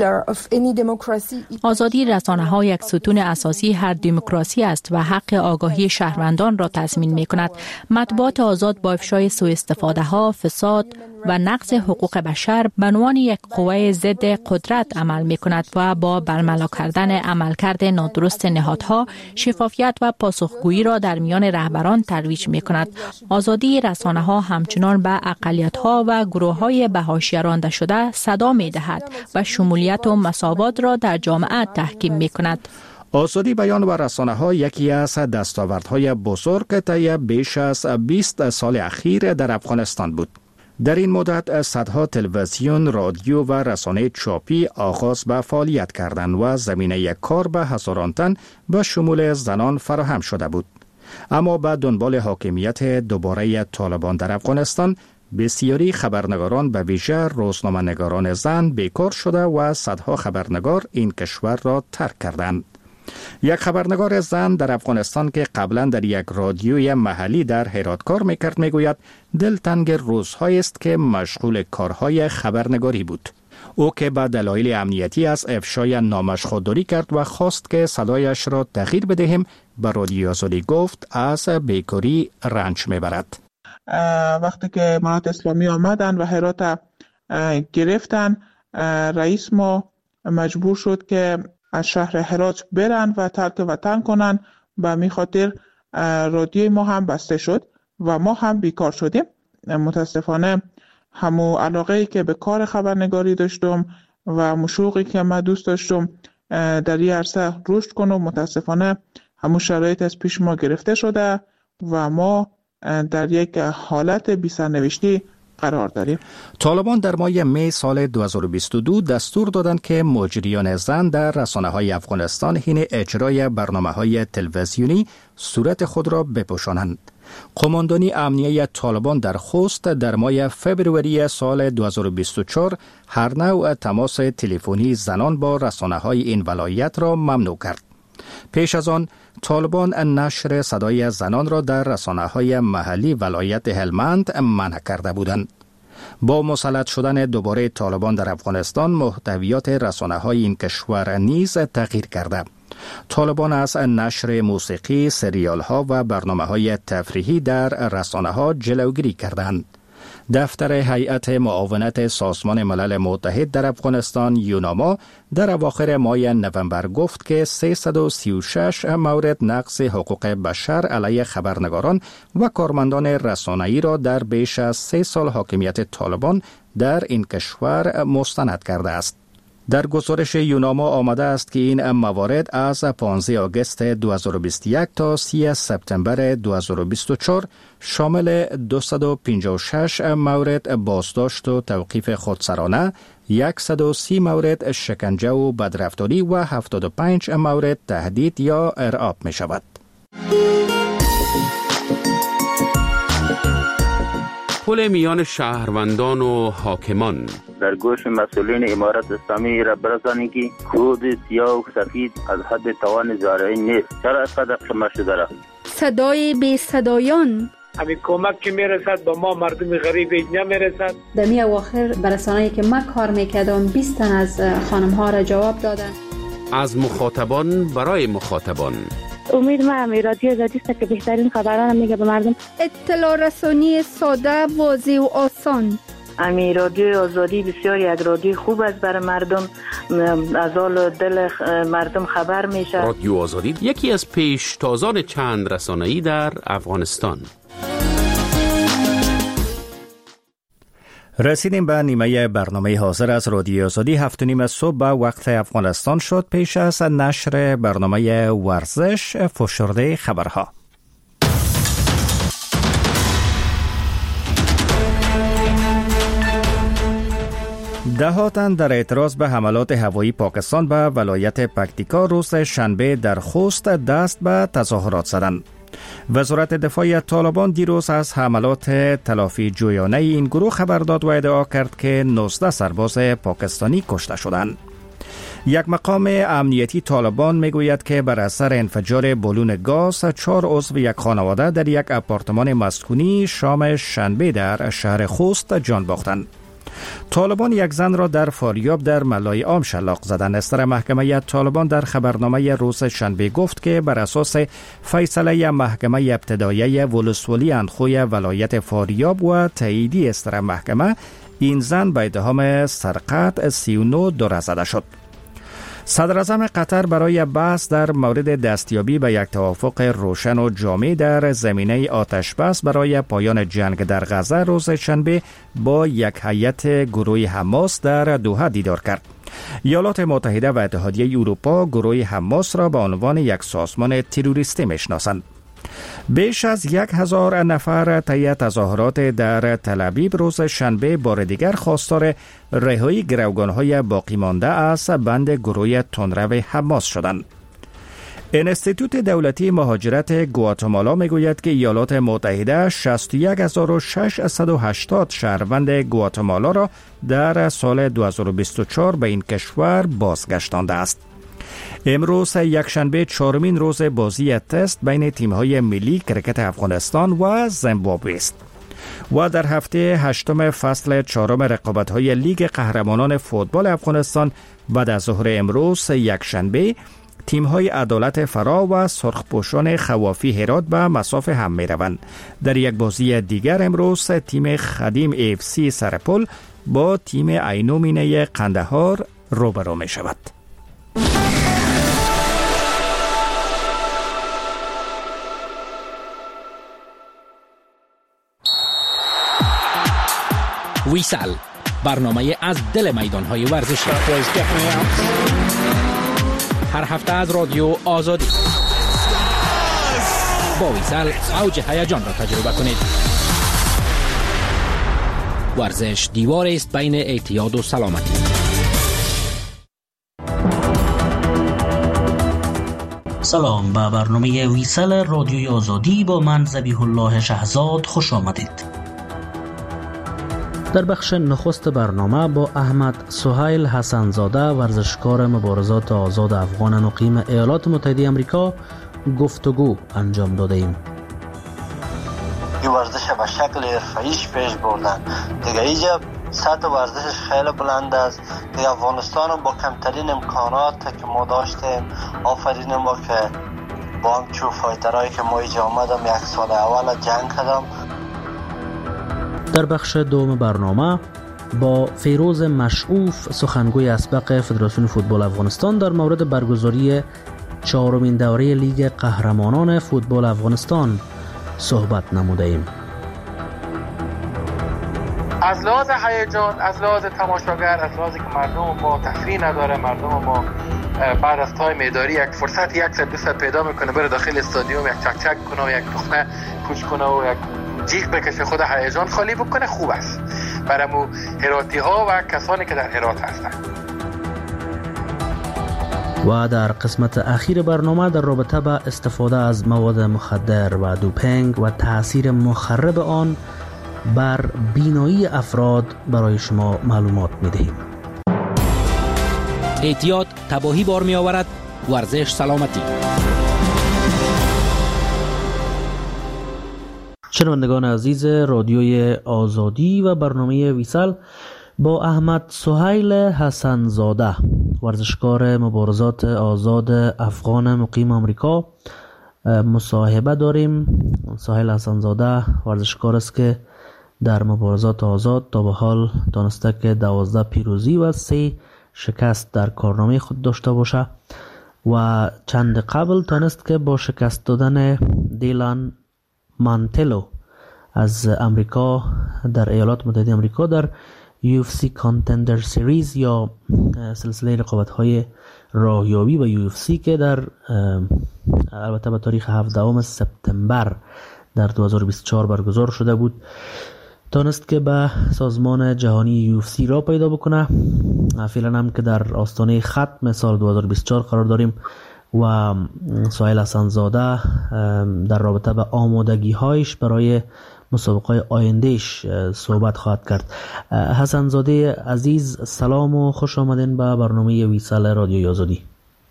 آزادی رسانه‌ها یک ستون اساسی هر دموکراسی است و حق آگاهی شهروندان را تضمین می‌کند. مطبوعات آزاد با افشای سوءاستفاده‌ها، فساد و نقض حقوق بشر به عنوان یک قوه ضد قدرت عمل می‌کند و با برملا کردن عملکرد نادرست نهادها، شفافیت و پاسخگویی را در میان رهبران ترویج می‌کند. آزادی رسانه‌ها همچنان به اقلیت‌ها و گروه‌های به حاشیه رانده شده صدا می‌دهد و شمولیت و مساوات را در جامعه تحکیم می‌کند. آزادی بیان و رسانه ها یکی از دستاوردهای بزرگ طی بیش از بیست سال اخیر در افغانستان بود. در این مدت صدها تلویزیون، رادیو و رسانه چاپی آغاز به فعالیت کردند و زمینه کار به هزاران تن به شمول زنان فراهم شده بود. اما به دنبال حاکمیت دوباره طالبان در افغانستان، بسیاری خبرنگاران به ویژه روزنامه‌نگاران زن بیکار شده و صدها خبرنگار این کشور را ترک کردند. یک خبرنگار زن در افغانستان که قبلا در یک رادیوی محلی در هرات کار میکرد میگوید دلتنگ روزهایی است که مشغول کارهای خبرنگاری بود. او که به دلایل امنیتی از افشای نامش خودداری کرد و خواست که صدایش را تغییر بدهیم، به رادیو آزادی گفت از بیکاری رنج میبرد. وقتی که امارت اسلامی آمدن و هرات گرفتن، رئیس ما مجبور شد که از شهر هرات برن و ترک وطن کنن. به می خاطر رادیوی ما هم بسته شد و ما هم بیکار شدیم. متاسفانه همو علاقه‌ای که به کار خبرنگاری داشتم و مشوقی که من دوست داشتم در این عرصه رشد کنم، متاسفانه همو شرایط از پیش ما گرفته شده و ما در یک حالت بی سرنوشتی قرار داریم. طالبان در ماه می سال دو هزار و بیست و دو دستور دادند که مجریان زن در رسانه‌های افغانستان حین اجرای برنامه‌های تلویزیونی صورت خود را بپوشانند. قماندانی امنیه طالبان در خوست در ماه فبروری سال دو هزار و بیست و چهار هر نوع تماس تلفنی زنان با رسانه‌های این ولایت را ممنوع کرد. پیش از آن طالبان نشر صدای زنان را در رسانه‌های محلی ولایت هلمند منع کرده بودند. با مسلط شدن دوباره طالبان در افغانستان، محتویات رسانه‌های این کشور نیز تغییر کرده. طالبان از نشر موسیقی، سریال‌ها و برنامه‌های تفریحی در رسانه‌ها جلوگیری کردند. دفتر هیئت معاونت سازمان ملل متحد در افغانستان یوناما در اواخر ماه نوامبر گفت که سیصد و سی و شش مورد نقض حقوق بشر علیه خبرنگاران و کارمندان رسانه‌ای را در بیش از سه سال حاکمیت طالبان در این کشور مستند کرده است. در گزارش یوناما آمده است که این موارد از پانزده آگوست دو هزار و بیست و یک تا سی سپتامبر دو هزار و بیست و چهار شامل دویست و پنجاه و شش مورد بازداشت و توقیف خودسرانه، صد و سی مورد شکنجه و بدرفتاری و هفتاد و پنج مورد تهدید یا ارعاب می شود. پل میان شهروندان و حاکمان در گوش مسئولین امارت اسلامی را برسانی که خود سیاه و سفید از حد توان زارعی نیست. چرا از قدر شما شده را؟ صدای بی صدایان همین کمک که میرسد به ما مردم غریب نمیرسد. در می اواخر برسانه‌ای که من کار میکردم بیست تن از خانم ها را جواب دادن. از مخاطبان برای مخاطبان. امید من رادیو آزادی است که بهترین خبران میگه به مردم. اطلاع رسانی ساده، واضح و آسان. امی رادیو آزادی بسیار یک رادیو خوب است برای مردم، از حال دل مردم خبر میشه. رادیو آزادی یکی از پیشتازان چند رسانه‌ای در افغانستان. رسیدیم به نیمه برنامه حاضر از رادیو آزادی. هفت و نیم صبح به وقت افغانستان شد. پیش از نشر برنامه ورزش فشرده خبرها. ده تن در اعتراض به حملات هوایی پاکستان به ولایت پکتیکا روز شنبه در خوست دست به تظاهرات زدند. وزارت دفاع طالبان دیروز از حملات تلافی جویانه این گروه خبر داد و ادعا کرد که نوزده سرباز پاکستانی کشته شدند. یک مقام امنیتی طالبان میگوید که بر اثر انفجار بالون گاز چهار عضو یک خانواده در یک آپارتمان مسکونی شام شنبه در شهر خوست جان باختند. طالبان یک زن را در فاریاب در ملای عام شلاق زدند. استر محکمه طالبان در خبرنامه روز شنبه گفت که بر اساس فیصله محکمه ابتدایی ولسوالی اندخوی ولایت فاریاب و تاییدی استر محکمه، این زن به اتهام سرقت سی و نه دور زده شد. صدر اعظم قطر برای بحث در مورد دستیابی به یک توافق روشن و جامع در زمینه آتش بس برای پایان جنگ در غزه روز شنبه با یک هیئت گروه حماس در دوحه دیدار کرد. ایالات متحده و اتحادیه اروپا گروه حماس را به عنوان یک سازمان تروریستی میشناسند. بیش از یک هزار نفر طی تظاهرات در تل‌آویو روز شنبه بار دیگر خواستار رهایی گروگان‌های باقی مانده از بند گروه تندرو حماس شدند. انستیتوت دولتی مهاجرت گواتمالا میگوید که ایالات متحده شصت و یک هزار و ششصد و هشتاد شهروند گواتمالا را در سال دو هزار و بیست و چهار به این کشور بازگشتانده است. امروز یکشنبه چهارمین روز بازی تست بین تیم‌های ملی کرکت افغانستان و زیمبابوه است و در هفته هشتم فصل چهارم رقابت‌های لیگ قهرمانان فوتبال افغانستان بعد از ظهر امروز یکشنبه تیم‌های عدالت فرا و سرخپوشان خوافی هرات به مسافه هم می‌روند. در یک بازی دیگر امروز تیم خدیم اف سی سرپل با تیم عینومینه قندهار روبرو می‌شود. ویسل، برنامه از دل میدان‌های ورزشی. هر هفته از رادیو آزادی. با ویسل اوج هیجان را تجربه کنید. ورزش دیوار است بین اعتیاد و سلامتی. سلام، به برنامه ویسل رادیوی آزادی با من ذبیح الله شهزاد خوش آمدید. در بخش نخست برنامه با احمد سهیل حسنزاده، ورزشکار مبارزات آزاد افغان مقیم ایالات متحده آمریکا، گفتگو انجام داده ایم. این ورزش به شکل حرفه‌ایش پیش بردن دیگه، اینجا سطح ورزشش خیلی بلند است دیگه. افغانستان با کمترین امکانات که ما داشتیم آفرین ما که با هم چو فایترهایی که ما اینجا آمدم یک سال اول جنگ کردم. در بخش دوم برنامه با فیروز مشعوف، سخنگوی اسبق فدراسیون فوتبال افغانستان، در مورد برگزاری چهارمین دوره لیگ قهرمانان فوتبال افغانستان صحبت نموده ایم. از لحاظ هیجان، از لحاظ تماشاگر، از لحاظی که مردم ما تفریح نداره، مردم ما بعد از تایم اداری یک فرصت یک ساعت دو ساعت پیدا میکنه بره داخل استادیوم یک چک چک کنه و یک تخمه پوش کنه و یک جیغ بکشه، خود هیجان خالی بکنه، خوب است برای مو هراتی ها و کسانی که در هرات هستند. و در قسمت اخیر برنامه در رابطه با استفاده از مواد مخدر و دوپینگ و تأثیر مخرب آن بر بینایی افراد برای شما معلومات می‌دهیم. اعتیاد تباهی بار می آورد، ورزش سلامتی. شنوندگان عزیز رادیوی آزادی و برنامه ویسل با احمد سهیل حسنزاده ورزشکار مبارزات آزاد افغان مقیم آمریکا مصاحبه داریم. سهیل حسنزاده ورزشکار است که در مبارزات آزاد تا به حال دانسته که دوازده پیروزی و سه شکست در کارنامه خود داشته باشه و چند قبل تانست که با شکست دادن دیلان مانتلو از امریکا در ایالات متحده امریکا در یو اف سی کانتندر سریز یا سلسله رقابت‌های راهیابی و یو اف سی که در البته به تاریخ هفدهم سپتامبر در دو هزار و بیست و چهار برگزار شده بود تانست که به سازمان جهانی یو اف سی را پیدا بکنه. فعلا هم که در آستانه ختم سال دو هزار و بیست و چهار قرار داریم و سهیل حسنزاده در رابطه به آمادگی هایش برای مسابقه آیندهش صحبت خواهد کرد. حسنزاده عزیز سلام و خوش آمدین به برنامه ویسل رادیوی آزادی.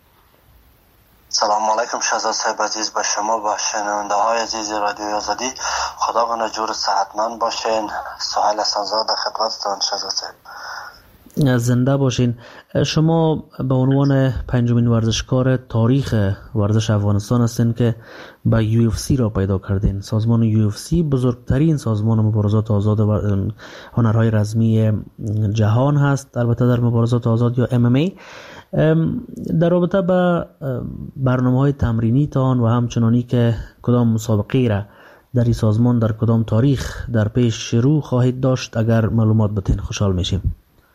سلام علیکم شهزاد صاحب عزیز، به شما و شنونده های عزیز رادیوی آزادی. خدا کنه جور صحتمند باشین. سهیل حسنزاده خدمتتان شهزاد صاحب. زنده باشین. شما به عنوان پنجمین ورزشکار تاریخ ورزش افغانستان هستین که به یو اف سی را پیدا کردین. سازمان یو اف سی بزرگترین سازمان مبارزات آزاد و هنرهای رزمی جهان هست، البته در مبارزات آزاد یا ام ام ای. در رابطه به برنامه‌های تمرینی تان و همچنانی که کدام مسابقه را در این سازمان در کدام تاریخ در پیش شروع خواهید داشت اگر معلومات بتین خوشحال میشیم.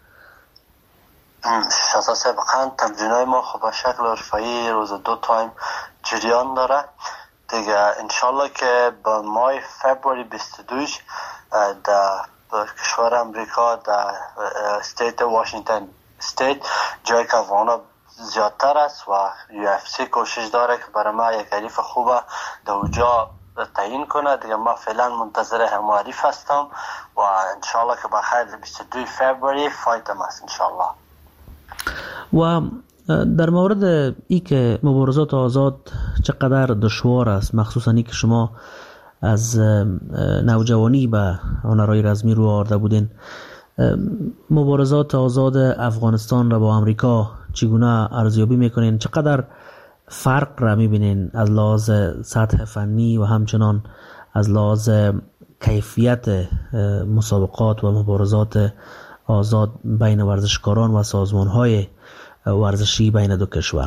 شهزاد صاحب تمرینای ما خب به شکل حرفه‌ای روز دو تایم جریان داره دیگه. انشالله که با ماه فبروری بیست و دو در کشور امریکا در استیت واشنگتن استیت جای که افغانا زیادتر است و یو اف سی کوشش داره که برای ما یک حریف خوبه در اونجا تعیین کنه دیگه. ما فعلا منتظر همعریف هستم و انشالله که بخیر بیست و دو فبروری فایتم است انشالله. و در مورد ای که مبارزات آزاد چقدر دشوار است، مخصوصا ای که شما از نوجوانی به هنرهای رزمی رو آورده بودین، مبارزات آزاد افغانستان را با امریکا چگونه ارزیابی میکنین؟ چقدر فرق را میبینین از لحاظ سطح فنی و همچنان از لحاظ کیفیت مسابقات و مبارزات آزاد بین ورزشکاران و سازمان‌های ورزشی بین دو کشور؟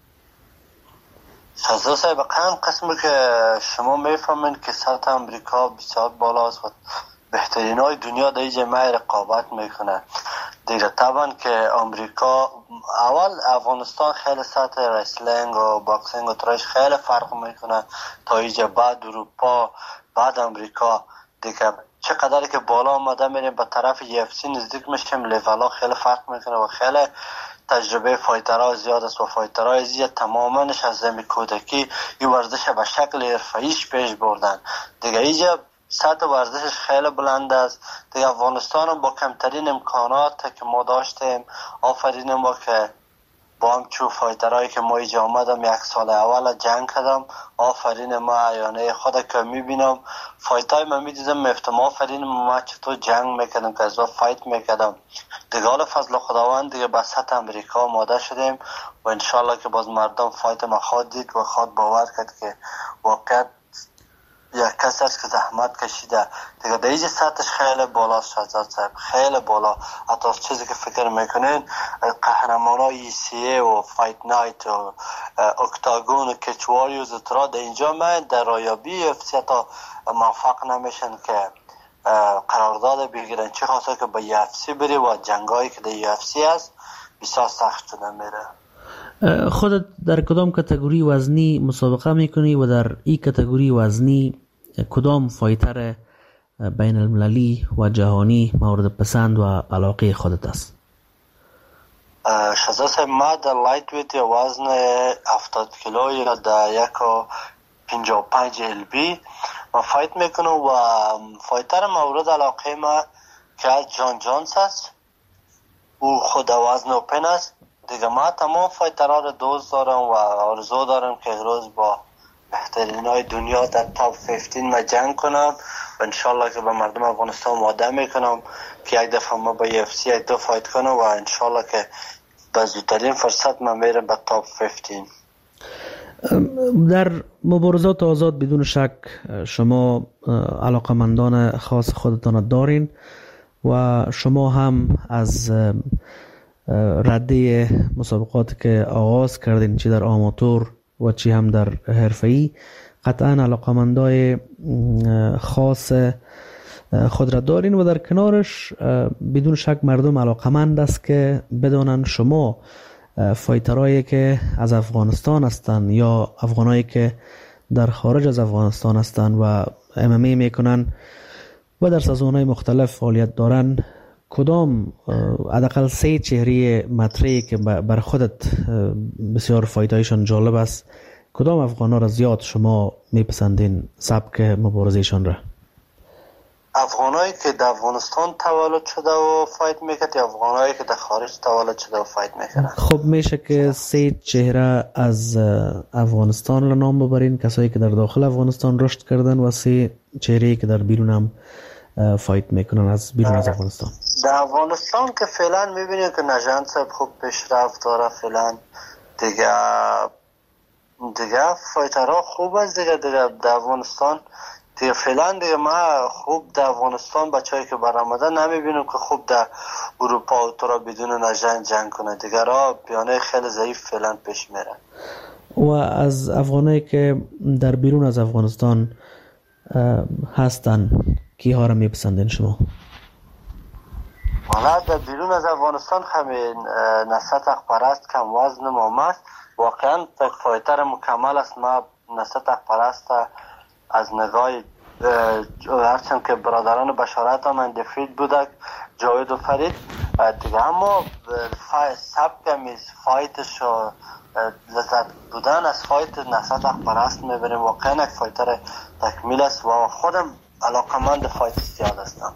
شهزاد صاحب قسمی که شما میفهمین که سطح امریکا بسیار بالاست و بهترین های دنیا در اینجا ما رقابت میکنه دیگه. طبعا که امریکا اول افغانستان خیلی سطح رسلینگ و باکسینگ و ترش خیلی فرق میکنه تا اینجا، بعد اروپا، بعد امریکا دیگه. چقدر که بالا آمده میریم به طرف یو اف سی نزدیک میشیم، لیولا خیلی فرق میکنه و خیلی تجربه فایترها زیاد است و فایترهای زیاد تماماش از زمین کودکی این ورزش به شکل حرفه‌ایش پیش بردن دیگه. اینجا سطح ورزشش خیلی بلند است دیگه. افغانستان با کمترین امکانات که ما داشتیم، آفرین ما که با هم چو فایترهایی که ما اینجا آمدم یک سال اول جنگ کردم، آفرین ما یعنی خود که میبینم فایتای من میدیدم مفتم آفرین ما چطور جنگ میکردم که از فایت میکردم دیگه. حالا فضل خداوند دیگه به سطح امریکا آماده شدیم و انشالله که باز مردم فایت ما خواهد دید و خواهد باور کرد که واقعا یک کس است که زحمت کشیده دیگه. در اینجا سطحش خیلی بالا شهزاد صاحب، خیلی بالا. حتی از چیزی که فکر میکنین قهرمان های ای سی ای و فایت نایت و اکتاگون و کچواریوز اترا در اینجا من در رایابی اف سی حتی موفق نمیشن که قرارداد بگیرن، چه خاصه که با یو اف سی بری و جنگایی که در یو اف سی هست بسیار سخت شده میره. خودت در کدام کاتگوری وزنی مسابقه میکنی و در این کاتگوری وزنی کدام فایتر بین المللی و جهانی مورد پسند و علاقه خودت است؟ شهزاد صاحب ما در لایت ویت وزن هفتاد کیلو یا در یک و پنجاه و پنج ال بی ما فایت میکنم و فایتر مورد علاقه ما که جان جانس است، او خود وزن اوپن است دیگه. ما تمام فایترها رو دوست دارم و آرزو دارم که روز با بهترین های دنیا در تاپ پنجاه ما جنگ کنم و انشالله که به مردم افغانستان وعده میکنم که یک دفعه ما با یو اف سی یک دو فایت کنم و انشالله که به زودترین فرصت ما میرم به تاپ پنجاه. در مبارزات آزاد بدون شک شما علاقمندان خاص خودتان دارین و شما هم از رده مسابقات که آغاز کردین چی در آماتور و چی هم در حرفه‌ای قطعا علاقمندای خاص خود را دارین و در کنارش بدون شک مردم علاقمند است که بدانن شما فایترهایی که از افغانستان هستند یا افغانایی که در خارج از افغانستان هستند و ام ام ای میکنن و در سازمان‌های مختلف فعالیت دارن، کدام حداقل سه چهره مطرحی که بر خودت بسیار فایتایشان جالب است، کدام افغانا را زیاد شما میپسندین سبک مبارزهشان را؟ افغانایی که در افغانستان تولد شده و فایت میکرد یا افغانایی که در خارج تولد شده و فایت میکردن؟ خب میشه که سه چهره از افغانستان را نام ببرین، کسایی که در داخل افغانستان رشد کردن و سه چهره که در بیرون هم فایت میکنن از بیرون از افغانستان. در افغانستان که فعلا میبینیم که نژند صاحب خوب پیشرفت داره، فعلا دیگه دیگه فایترها خوب است دیگه دیگه در افغانستان دیگه فعلا دیگه ما خوب در افغانستان بچه‌ای که برآمده نمیبینم که خوب در اروپا و تو بدون نژند جنگ کنه، دیگه را بیانه خیلی ضعیف فعلا پیش میره. و از افغانایی که در بیرون از افغانستان هستن کیها را میپسندین شما؟ والا در بیرون از افغانستان همین نصرت اخپرست کم وزن مامست واقعا تک فایتر مکمل است. ما نصرت اخپرست از نگاه هرچند که برادران بشارت هم اندفید بودک جاوید و فرید دیگه، اما سبک میز فایتش و لذت بودن از فایت نصرت اخپرست میبریم. واقعا یک فایتر تکمیل است و خودم علاقمند فایت زیاد هستم.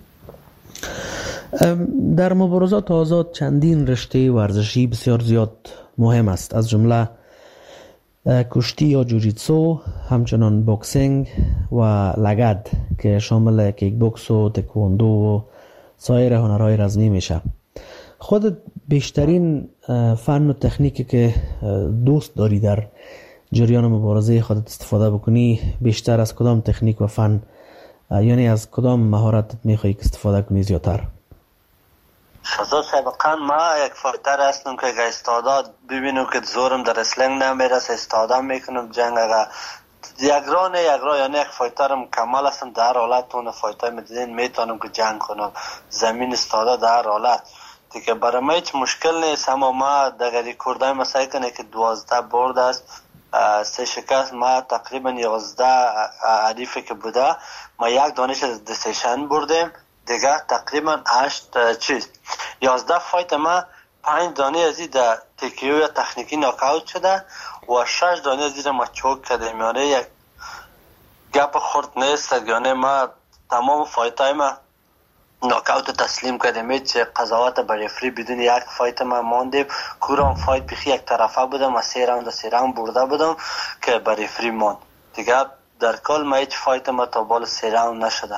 در مبارزات آزاد چندین رشته ورزشی بسیار زیاد مهم است، از جمله کشتی یا جوجیتسو، همچنان بوکسینگ و لگد که شامل کیک بوکس و تکواندو و سایر هنرهای رزمی میشه. خودت بیشترین فن و تکنیکی که دوست داری در جریان مبارزه خودت استفاده بکنی بیشتر از کدام تکنیک و فن، یعنی از کدام مهارت میخوایی که استفاده کنی زیادتر؟ شازاد سابقا ما یک فایتر هستم که اگه استعداد ببینم که زورم در اسلنگ نمیرسه استفاده میکنم جنگ، اگه یک راه نه یک راه یعنی یک فایتر مکمل هستم در حالت اون فایتر میدین میتونم که جنگ کنم زمین استعداد در حالت دیگه برای ما هیچ مشکل نیست. اما ما در ریکوردای ما سعی کنه که دوازده برد است، سه شکست، ما تقریبا یازده حریفی که بوده ما یک دانش دسیشن بردیم دیگه، تقریبا هشت چیز یازده فایت ما پنج دانه از این در تکیو یا تکنیکی ناکاوت شده و شش دانه از این ما چوک کردیم. یعنی یک گپ خورد نیست، یعنی ما تمام فایت های ما ناکاوت تسلیم کردیم، هیچ قضاوت برای فری بدون یک فایت ما ماندیم. کورام فایت بخی یک طرفه بودم و سه راوند سه راوند برده بودم که برای فری ماند دیگه. در کل ما هیچ فایت ما تا بال سه راوند نشده.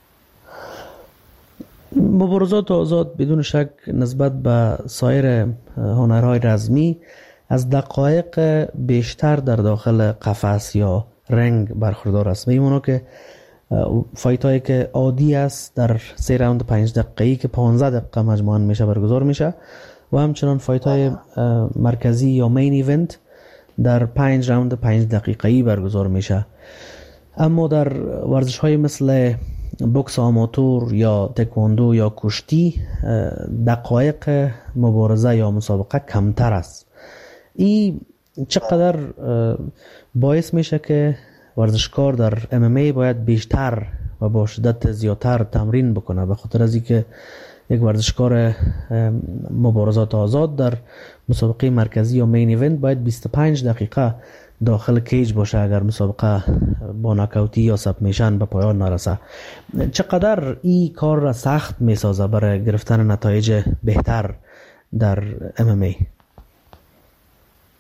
مبارزات آزاد بدون شک نسبت به سایر هنرهای رزمی از دقایق بیشتر در داخل قفس یا رنگ برخوردار است. میمونه که فایت هایی که عادی است در سه راوند پنج دقیقه‌ای که پانزده دقیقه مجموعاً میشه برگزار میشه و همچنان فایت های مرکزی یا مین ایونت در پنج راوند پنج دقیقه‌ای برگزار میشه. اما در ورزش های مثل بوکس آماتور یا تکواندو یا کشتی دقایق مبارزه یا مسابقه کمتر است. این چقدر باعث میشه که ورزشکار در ام ام ای باید بیشتر و با شدت زیادتر تمرین بکنه، به خاطر از اینکه یک ورزشکار مبارزات آزاد در مسابقه مرکزی یا مین ایونت باید بیست و پنج دقیقه داخل کیج باشه اگر مسابقه با ناکاوتی یا سبمیشن به پایان نرسه. چقدر این کار را سخت میسازه برای گرفتن نتایج بهتر در ام ام ای؟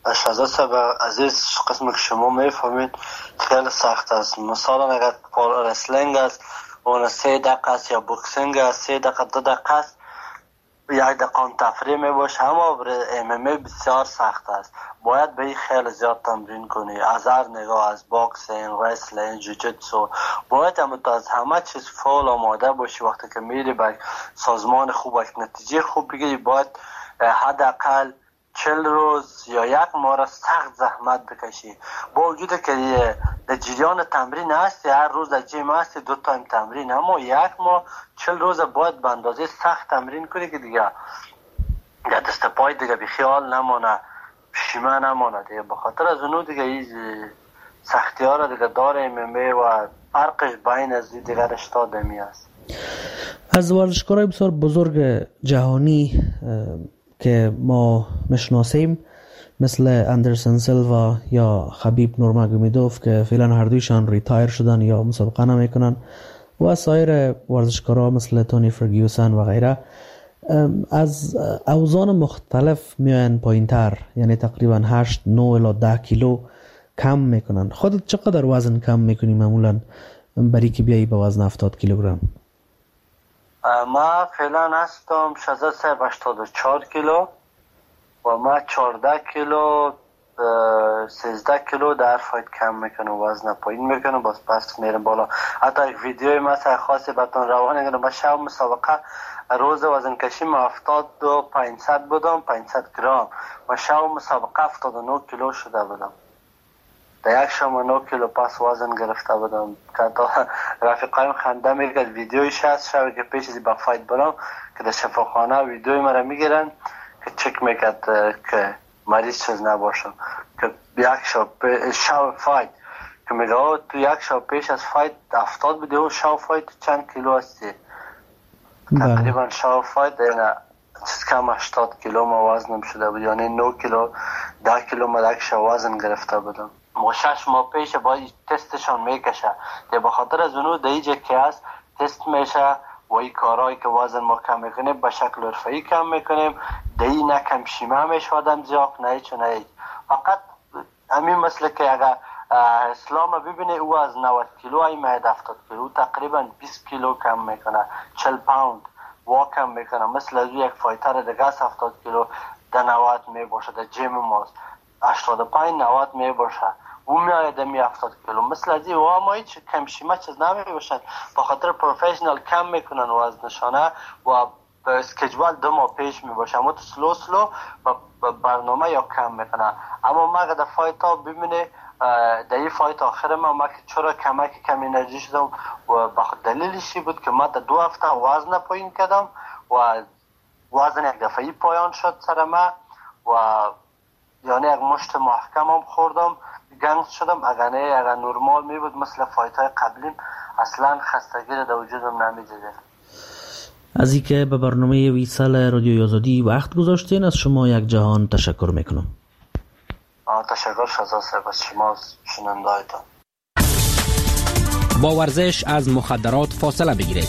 شهزاد صاحب عزیز، قسم که شما میفهمید خیلی سخت است. مثلا اگر پول رسلینگ است اون سه دقیقه است یا بوکسینگ است سه دقیقه دو دقیقه است، یک دقیقه تفریح می باشه. اما ام ام ای بسیار سخت است، باید به این خیلی زیاد تمرین کنی، از هر نگاه، از باکسینگ، رسلینگ، جوجیتسو، باید هم از همه چیز فول آماده باشی. وقتی که میری به سازمان خوب و نتیجه خوب بگیری، باید حداقل چل روز یا یک ماه را سخت زحمت بکشی. با وجود که در جریان تمرین هستی، هر روز در جیم هستی، دو تایم تمرین، اما یک ماه چل روز باید به اندازه سخت تمرین کنی که دیگه دیگه دست پای دیگه بی خیال نمانه، پشیمه نمانه دیگه. بخاطر از اونو دیگه این سختی ها را دیگه داره ام ام ای و فرقش بین از دیگر رشته دمی است. از ورزشکارای بسیار بزرگ جهانی که ما میشناسیم مثل اندرسن سیلوا یا خبیب نورماگومیدوف که فعلا هر دویشان ریتایر شدن یا مسابقه نمیکنن و سایر ورزشکارا مثل تونی فرگیوسن و غیره از اوزان مختلف میاین پایینتر، یعنی تقریبا هشت نه الی ده کیلو کم میکنن. خودت چقدر وزن کم میکنی معمولا برای که بیایی به وزن هفتاد کیلوگرم؟ ما فعلا هستم شهزاد صاحب هشتاد و چهار کیلو و ما چهارده کیلو سیزده کیلو در فایت کم میکنم، وزن پایین میکنم، باز پس میرم بالا. حتی یک ویدیوی مثلا خاصی بهتون روانه کنم. با شب مسابقه روز وزن کشی ما هفتاد و پانصد بودم، پانصد گرم. و شب مسابقه هفتاد و نه کیلو شده بودم. در یک شب نه کیلو پس وزن گرفته بودم که تا رفیقایم خنده میگه ویدیویش هست شب که پیش از با فایت برام که در شفاخانه ویدیوی مرا میگیرن که چک میکرد که مریض چیز نباشم، که یک شب شب فایت که میگه تو یک شب پیش از فایت هفتاد بودی و شب فایت چند کیلو هستی؟ تقریبا شب فایت دیگه چیز کم هشتاد کیلو ما وزنم شده بود، یعنی نه کیلو ده کیلو ما یک شب وزن گرفته بودم. ما شش ماه پیش باید تستشان میکشه که بخاطر از اونو در اینجا که هست تست میشه و این کارهایی که وزن ما کم میکنیم به شکل حرفه‌ای کم میکنیم. در این نه کم شیمه میشه آدم زیاد نه هیچ و نه هیچ. فقط همین مثل که اگر اسلام ببینه او از نود کیلو ای ماید هفتاد کیلو تقریبا بیست کیلو کم میکنه، چهل پوند وا کم میکنه. مثل از یک فایتر دیگه هفتاد کیلو در نود میباشه، در جیم ماست هشتاد و پنج نود میباشه، او میاید می هفتاد کیلو. مثل از این و ما هیچ کمشیمه چیز نمیباشد، بخاطر پروفیشنال کم میکنن وزنشانه و به اسکیجول دو ماه پیش میباشه، اما تو سلو سلو با برنامه یا کم میکنه. اما ما اگر فایت ها ببینه در این فایت آخر ما ما که چرا کمک کم انرژی شدم و بخاطر دلیلشی بود که ما در دو هفته وزن پایین کردم و وزن یک دفعی پایان شد سر ما و یعنی یک مشت محکم هم خوردم، گنگ شدم. اگر نه اگر نورمال می بود مثل فایت های قبلیم اصلا خستگی در وجودم نمیدیده. از اینکه به برنامه ویسال رادیوی آزادی وقت گذاشتین از شما یک جهان تشکر میکنم. تشکر شهزاد صاحب از شما شنونده‌هایتان. با ورزش از مخدرات فاصله بگیرید.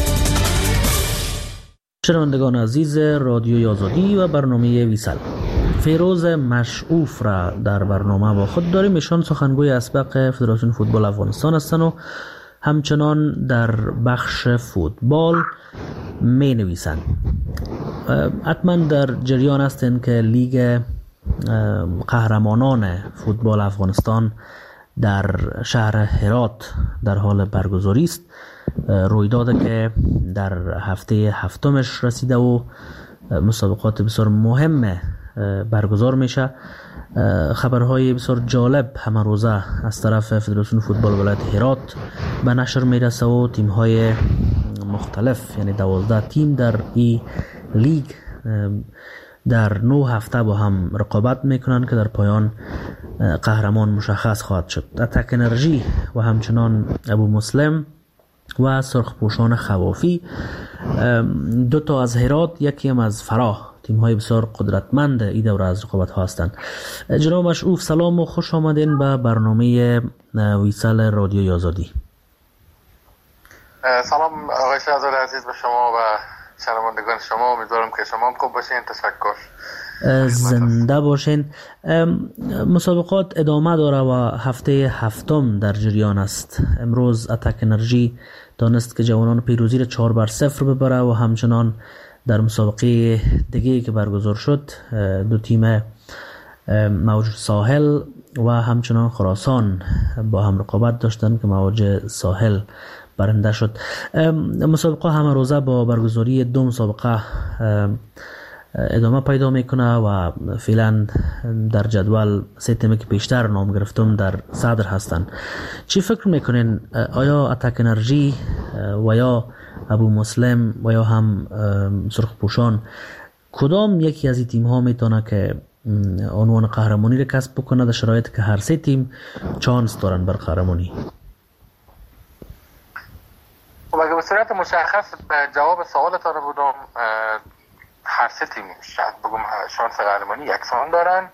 شنوندگان عزیز رادیوی آزادی و برنامه ویسال، فیروز مشعوف را در برنامه با خود داریم. ایشان سخنگوی اسبق فدراسیون فوتبال افغانستان هستند و همچنان در بخش فوتبال می نویسند. حتما در جریان هستند که لیگ قهرمانان فوتبال افغانستان در شهر هرات در حال برگزاری است. رویدادی که در هفته هفتمش رسیده و مسابقات بسیار مهم برگزار میشه. خبرهای بسیار جالب همه روزه از طرف فدراسیون فوتبال ولایت هرات به نشر میرسه و تیم‌های مختلف یعنی دوازده تیم در این لیگ در نه هفته با هم رقابت میکنن که در پایان قهرمان مشخص خواهد شد. اتک انرژی و همچنان ابو مسلم و سرخپوشان خوافی، دو تا از هرات یکی هم از فراه، تیم های بسیار قدرتمند این دوره از رقابت ها هستند. جناب مشعوف سلام و خوش آمدین به برنامه ویسال رادیوی آزادی. سلام آقای شهزاد عزیز به شما و شنوندگان شما. امیدوارم که شما هم خوب باشین. تشکر. زنده باشین. مسابقات ادامه داره و هفته هفتم در جریان است. امروز اتک انرژی دانست که جوانان پیروزی را چهار بر صفر ببره و همچنان در مسابقه دیگه که برگزار شد دو تیم موج ساحل و همچنان خراسان با هم رقابت داشتند که موج ساحل برنده شد. مسابقه همه روزه با برگزاری دو مسابقه ادامه پیدا میکنه و فعلا در جدول سه تیمی که بیشتر نام گرفتم در صدر هستند. چی فکر میکنین؟ آیا اتک انرژی و یا ابو مسلم و یا هم سرخ پوشان کدام یکی از این تیم ها میتونه که عنوان قهرمانی را کسب بکنه در شرایطی که هر سه تیم چانس دارن بر قهرمانی؟ خب اگه به صورت مشخص جواب سوالتان بودم، هر سه تیم شاید بگم شانس قهرمانی یکسان دارن.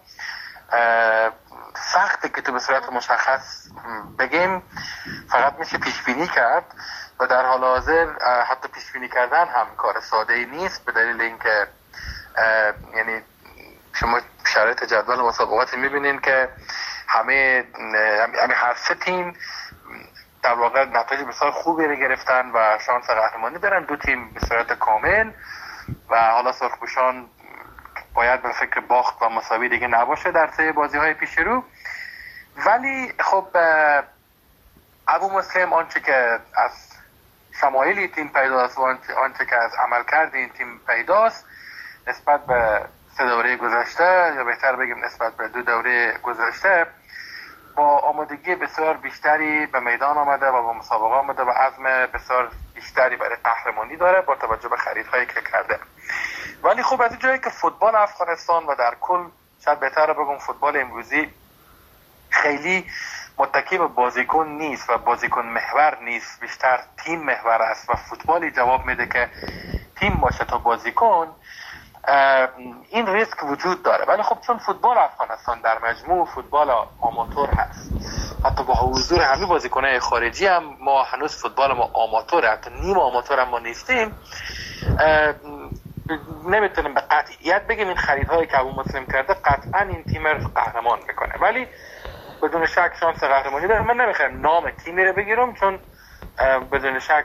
سخته که تو به صورت مشخص بگیم، فقط میشه پیش بینی کرد و در حال حاضر حتی پیش بینی کردن هم کار ساده ای نیست، به دلیل اینکه یعنی شما شرایط جدول مسابقات میبینین که همه همه هر سه تیم در واقع نتایج بسیار خوبی رو گرفتن و شانس قهرمانی دارن. دو تیم به صورت کامل و حالا سرخپوشان باید به فکر باخت و مساوی دیگه نباشه در سه بازی های پیش رو. ولی خب ابو مسلم آنچه که از شمایلی تیم پیداست و آنچه که از عملکرد این تیم پیداست نسبت به سه دوره گذشته، یا بهتر بگیم نسبت به دو دوره گذشته، با آمادگی بسیار بیشتری به میدان آمده و با مسابقه آمده و عزم بسیار بیشتری برای قهرمانی داره با توجه به خریدهایی که کرده. ولی خب از جایی که فوتبال افغانستان و در کل شاید بهتر بگم فوتبال امروزی خیلی متکی به بازیکن نیست و بازیکن محور نیست، بیشتر تیم محور است و فوتبالی جواب میده که تیم باشه تا بازیکن، این ریسک وجود داره. ولی خب چون فوتبال افغانستان در مجموع فوتبال آماتور هست، حتی با حضور همه بازیکن‌های خارجی هم ما هنوز فوتبال ما آماتوره، حتی نیم آماتور هم ما نیستیم، نمیتونیم به قطعیت بگیم این خریدهایی که ابو مسلم کرده قطعا این تیم رو قهرمان میکنه. ولی بدون شک شانس قهرمانی داره. من نمیخوام نام تیمی رو بگیرم چون بدون شک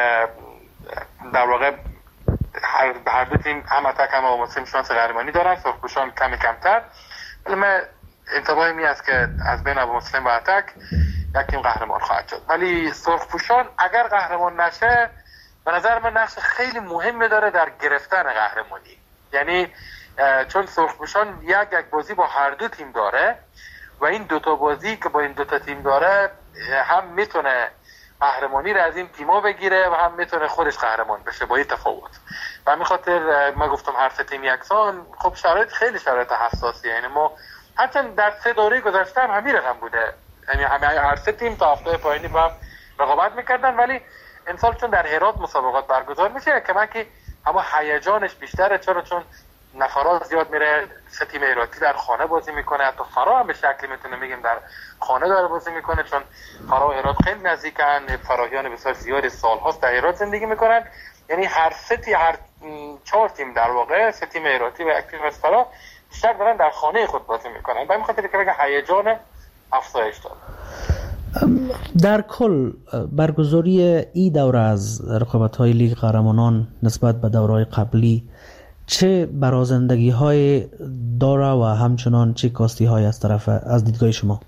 در واقع هر هر دو تیم هم اتک هم ابو مسلم شانس قهرمانی دارن، سرخپوشان کمی کمتر. ولی من انتباهی می است که از بین ابو مسلم و اتک یک تیم قهرمان خواهد شد. ولی سرخپوشان اگر قهرمان نشه به نظر من نقش خیلی مهمی داره در گرفتن قهرمانی. یعنی چون سرخپوشان یک یک بازی با هر دو تیم داره و این دوتا بازی که با این دوتا تیم داره هم میتونه قهرمانی رو از این تیما بگیره و هم میتونه خودش قهرمان بشه با این تفاوت. و همین خاطر ما گفتم هر سه تیم یکسان. خب شرایط خیلی شرایط حساسیه، یعنی ما حتی در سه دوره گذشته هم همین رقم بوده، یعنی همه هر سه تیم تا هفته پایانی با هم رقابت میکردن. ولی امسال چون در هرات مسابقات برگزار میشه کمکی اما هیجانش بیشتره، چرا چون نفرات زیاد میره، سه تیم هراتی در خانه بازی میکنه، حتی فرا هم به شکلی میتونه میگیم در خانه داره بازی میکنه، چون فرا و هرات خیلی نزدیکن، فراهیان بسیار زیادی سالهاست در هرات زندگی میکنن. یعنی هر سه تیم، هر چهار تیم در واقع، سه تیم هراتی و یک تیم از فرا بیشتر دارن در خانه خود بازی میکنن. به این خاطر که بگه هیجان افزایش داره. در کل برگزاری ای دوره از رقابت‌های لیگ قهرمانان نسبت به دوره‌های قبلی چه برازندگی‌های داره و همچنان چه کاستی‌های از طرف از دیدگاه شما؟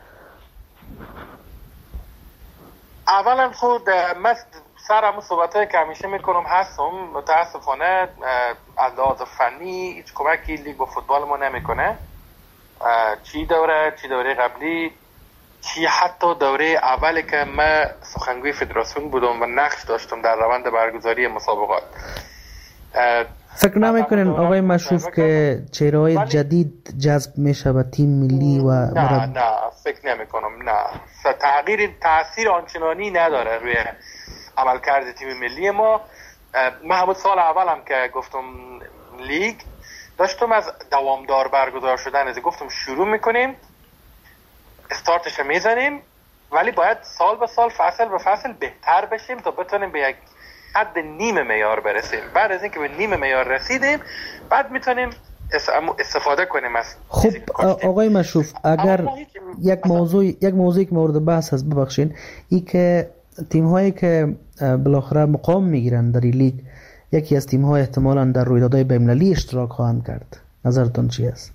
اولا خود من سر همون صحبت‌هایی که همیشه میکنم هستم، متاسفانه از لحاظ فنی هیچ کمکی لیگ با فوتبال ما نمیکنه، چی دوره چی دوره قبلی چی حتی دوره اولی که من سخنگوی فدراسیون بودم و نقش داشتم در روند برگزاری مسابقات. فکر نمیکنین آقای مشروف که چهره‌های جدید جذب میشه به تیم ملی و نه مرد... نه فکر نمیکنم، نه تغییر تاثیر آنچنانی نداره روی عملکرد تیم ملی ما. من همون سال اولم که گفتم لیگ داشتم از دوامدار برگزار شدن از گفتم شروع میکنیم، استارتش میزنیم، ولی باید سال به سال فصل به فصل بهتر بشیم تا بتونیم به یک حد نیم معیار برسیم. بعد از اینکه به نیم معیار رسیدیم بعد میتونیم استفاده کنیم از. خب آقای مشروف، اگر یک موضوع یک موضوعی که مورد بحث هست، ببخشید، این که تیم هایی که بالاخره مقام میگیرن در این لیگ، یکی از تیم های احتمالاً در رویدادهای بین‌المللی اشتراک خواهند کرد. نظرتون چی است؟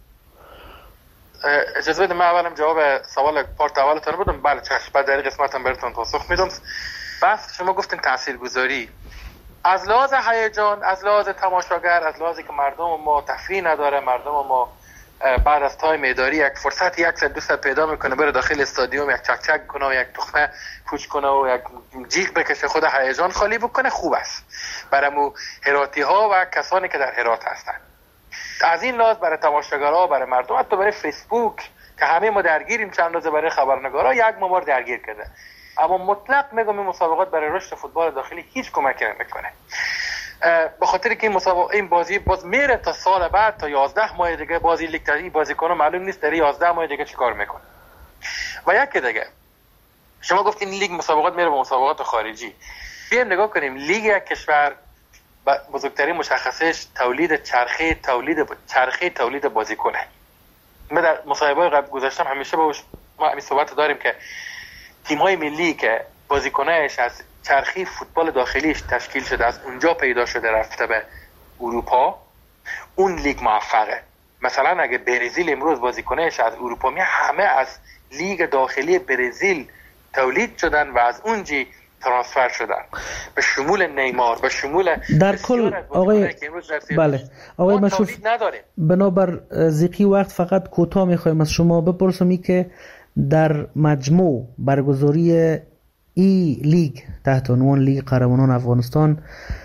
اجازه بدید من اولم جواب سوال پارت اولتون بدم. بله چشم، بعد در قسمتم براتون پاسخ میدم. بس شما گفتین تاثیرگذاری از لحاظ هیجان، از لحاظ تماشاگر، از لحاظی که مردم ما تفریح نداره، مردم ما بعد از تایم اداری یک فرصت یک ساعت دو ساعت پیدا میکنه بره داخل استادیوم یک چک چک کنه و یک تخمه پوچ کنه و یک جیغ بکشه، خود هیجان خالی بکنه، خوب است برای مو هراتی ها و کسانی که در هرات هستن. از این لحاظ برای تماشاگرها، برای مردم، حتی برای فیسبوک که همه ما درگیریم، چند روزه برای خبرنگارا یک ممار درگیر کرده. اما مطلق میگم این مسابقات برای رشد فوتبال داخلی هیچ کمکی نمیکنه، به خاطر که این مسابقه این بازی باز میره تا سال بعد، تا یازده ماه دیگه بازی لیگ تری بازیکن‌ها معلوم نیست در یازده ماه دیگه چیکار میکنه. و یک دیگه شما گفتین لیگ مسابقات میره به مسابقات خارجی. بیایم نگاه کنیم لیگ یک کشور بزرگترین مشخصش تولید چرخه تولید چرخه تولید بازیکنه. ما در مصاحبه‌های قبل گذاشتم همیشه باش ما همین صحبت داریم که تیم‌های ملی که بازیکنایش از چرخی فوتبال داخلیش تشکیل شده، از اونجا پیدا شده رفته به اروپا، اون لیگ موفقه. مثلا اگه برزیل امروز بازیکنایش از اروپا می، همه از لیگ داخلی برزیل تولید شدن و از اونجی ترانسفر شدن، به شمول نیمار، به شمول در کل. آقای بله آقای مشروف، بنابر ضیقی وقت فقط کوتاه میخوایم از شما بپرسم ای که در مجموع برگزاری ای لیگ تحت عنوان لیگ قهرمانان افغانستان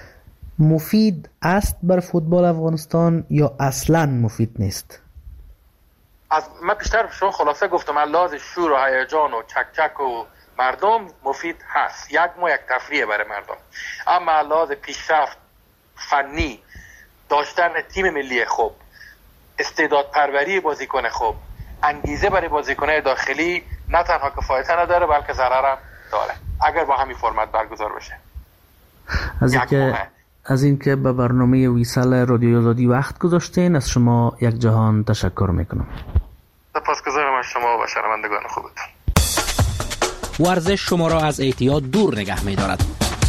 مفید است بر فوتبال افغانستان یا اصلا مفید نیست؟ از من بیشتر شما خلاصه گفتم، از لحاظ شور و هیجان و چک چک و مردم مفید هست، یک ما یک تفریح برای مردم. اما از لحاظ پیشرفت فنی، داشتن تیم ملی خوب، استعداد پروری بازیکن خوب، انگیزه برای بازیکن‌های داخلی نه تنها کفایت نداره بلکه ضرر هم داره اگر با همین فرمت برگزار بشه. از اینکه از اینکه به برنامه ویسال رادیوی آزادی وقت گذاشتین، از شما یک جهان تشکر میکنم. سپاسگزارم از شما و شنوندگان خوبتون. ورزش شما را از اعتیاد دور نگه می‌دارد.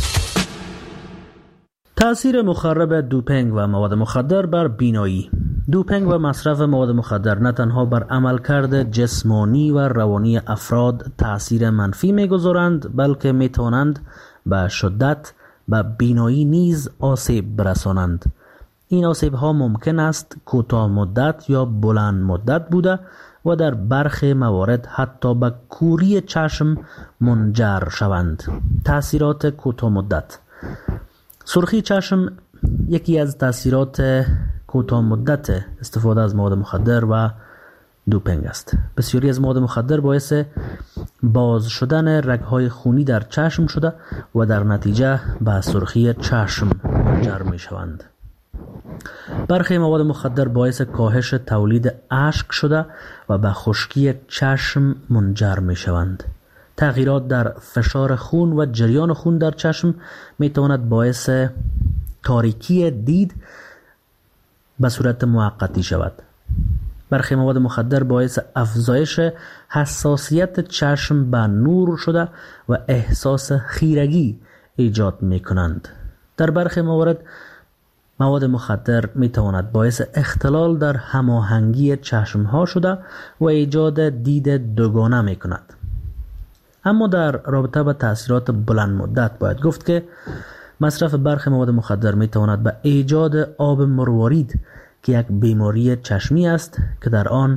تأثیر مخرب دوپینگ و مواد مخدر بر بینایی. دوپینگ و مصرف مواد مخدر نه تنها بر عملکرد جسمانی و روانی افراد تأثیر منفی می‌گذارند، بلکه می‌توانند به شدت به بینایی نیز آسیب برسانند. این آسیب‌ها ممکن است کوتاه مدت یا بلند مدت بوده و در برخی موارد حتی به کوری چشم منجر شوند. تأثیرات کوتاه مدت: سرخی چشم یکی از تأثیرات کوتاه مدت استفاده از مواد مخدر و دوپینگ است. بسیاری از مواد مخدر باعث باز شدن رگ‌های خونی در چشم شده و در نتیجه به سرخی چشم منجر می شوند. برخی مواد مخدر باعث کاهش تولید اشک شده و به خشکی چشم منجر می شوند. تغییرات در فشار خون و جریان خون در چشم می تواند باعث تاریکی دید به صورت موقتی شود. برخی مواد مخدر باعث افزایش حساسیت چشم به نور شده و احساس خیرگی ایجاد می کنند. در برخی موارد مواد مخدر می تواند باعث اختلال در هماهنگی چشم ها شده و ایجاد دید دوگانه می کند. اما در رابطه با تأثیرات بلند مدت باید گفت که مصرف برخی مواد مخدر می تواند به ایجاد آب مروارید که یک بیماری چشمی است که در آن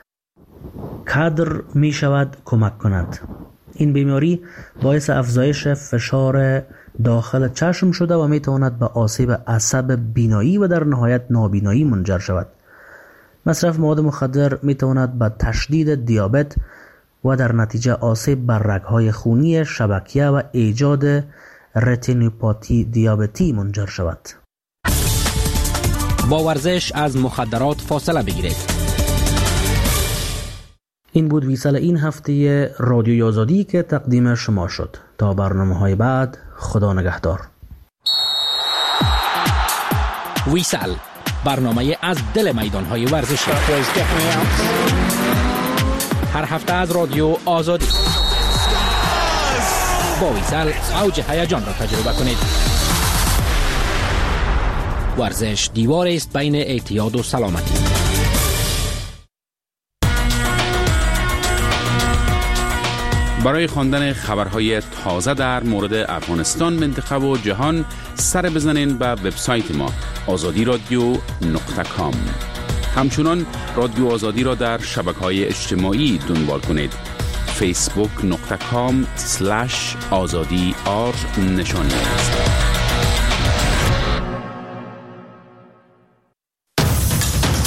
کدر می شود کمک کند. این بیماری باعث افزایش فشار داخل چشم شده و می تواند به آسیب عصب بینایی و در نهایت نابینایی منجر شود. مصرف مواد مخدر می تواند به تشدید دیابت و در نتیجه آسیب بر رگ‌های خونی شبکیه و ایجاد رتینوپاتی دیابتی منجر شود. با ورزش از مخدرات فاصله بگیرید. این بود ویسال این هفته رادیوی آزادی که تقدیم شما شد. تا برنامه‌های بعد، خدا نگهدار. ویسل، برنامه از دل میدان‌های ورزشی. هر هفته از رادیو آزادی. با ویسل اوج هیجان را تجربه کنید. ورزش دیوار است بین اعتیاد و سلامتی. برای خواندن خبرهای تازه در مورد افغانستان، منطقه و جهان سر بزنین به وبسایت ما آزادی رادیو نقطه کام. همچنان رادیو آزادی را در شبکه‌های اجتماعی دنبال کنید. فیسبوک نقطه کام سلش آزادی آر نشانی است.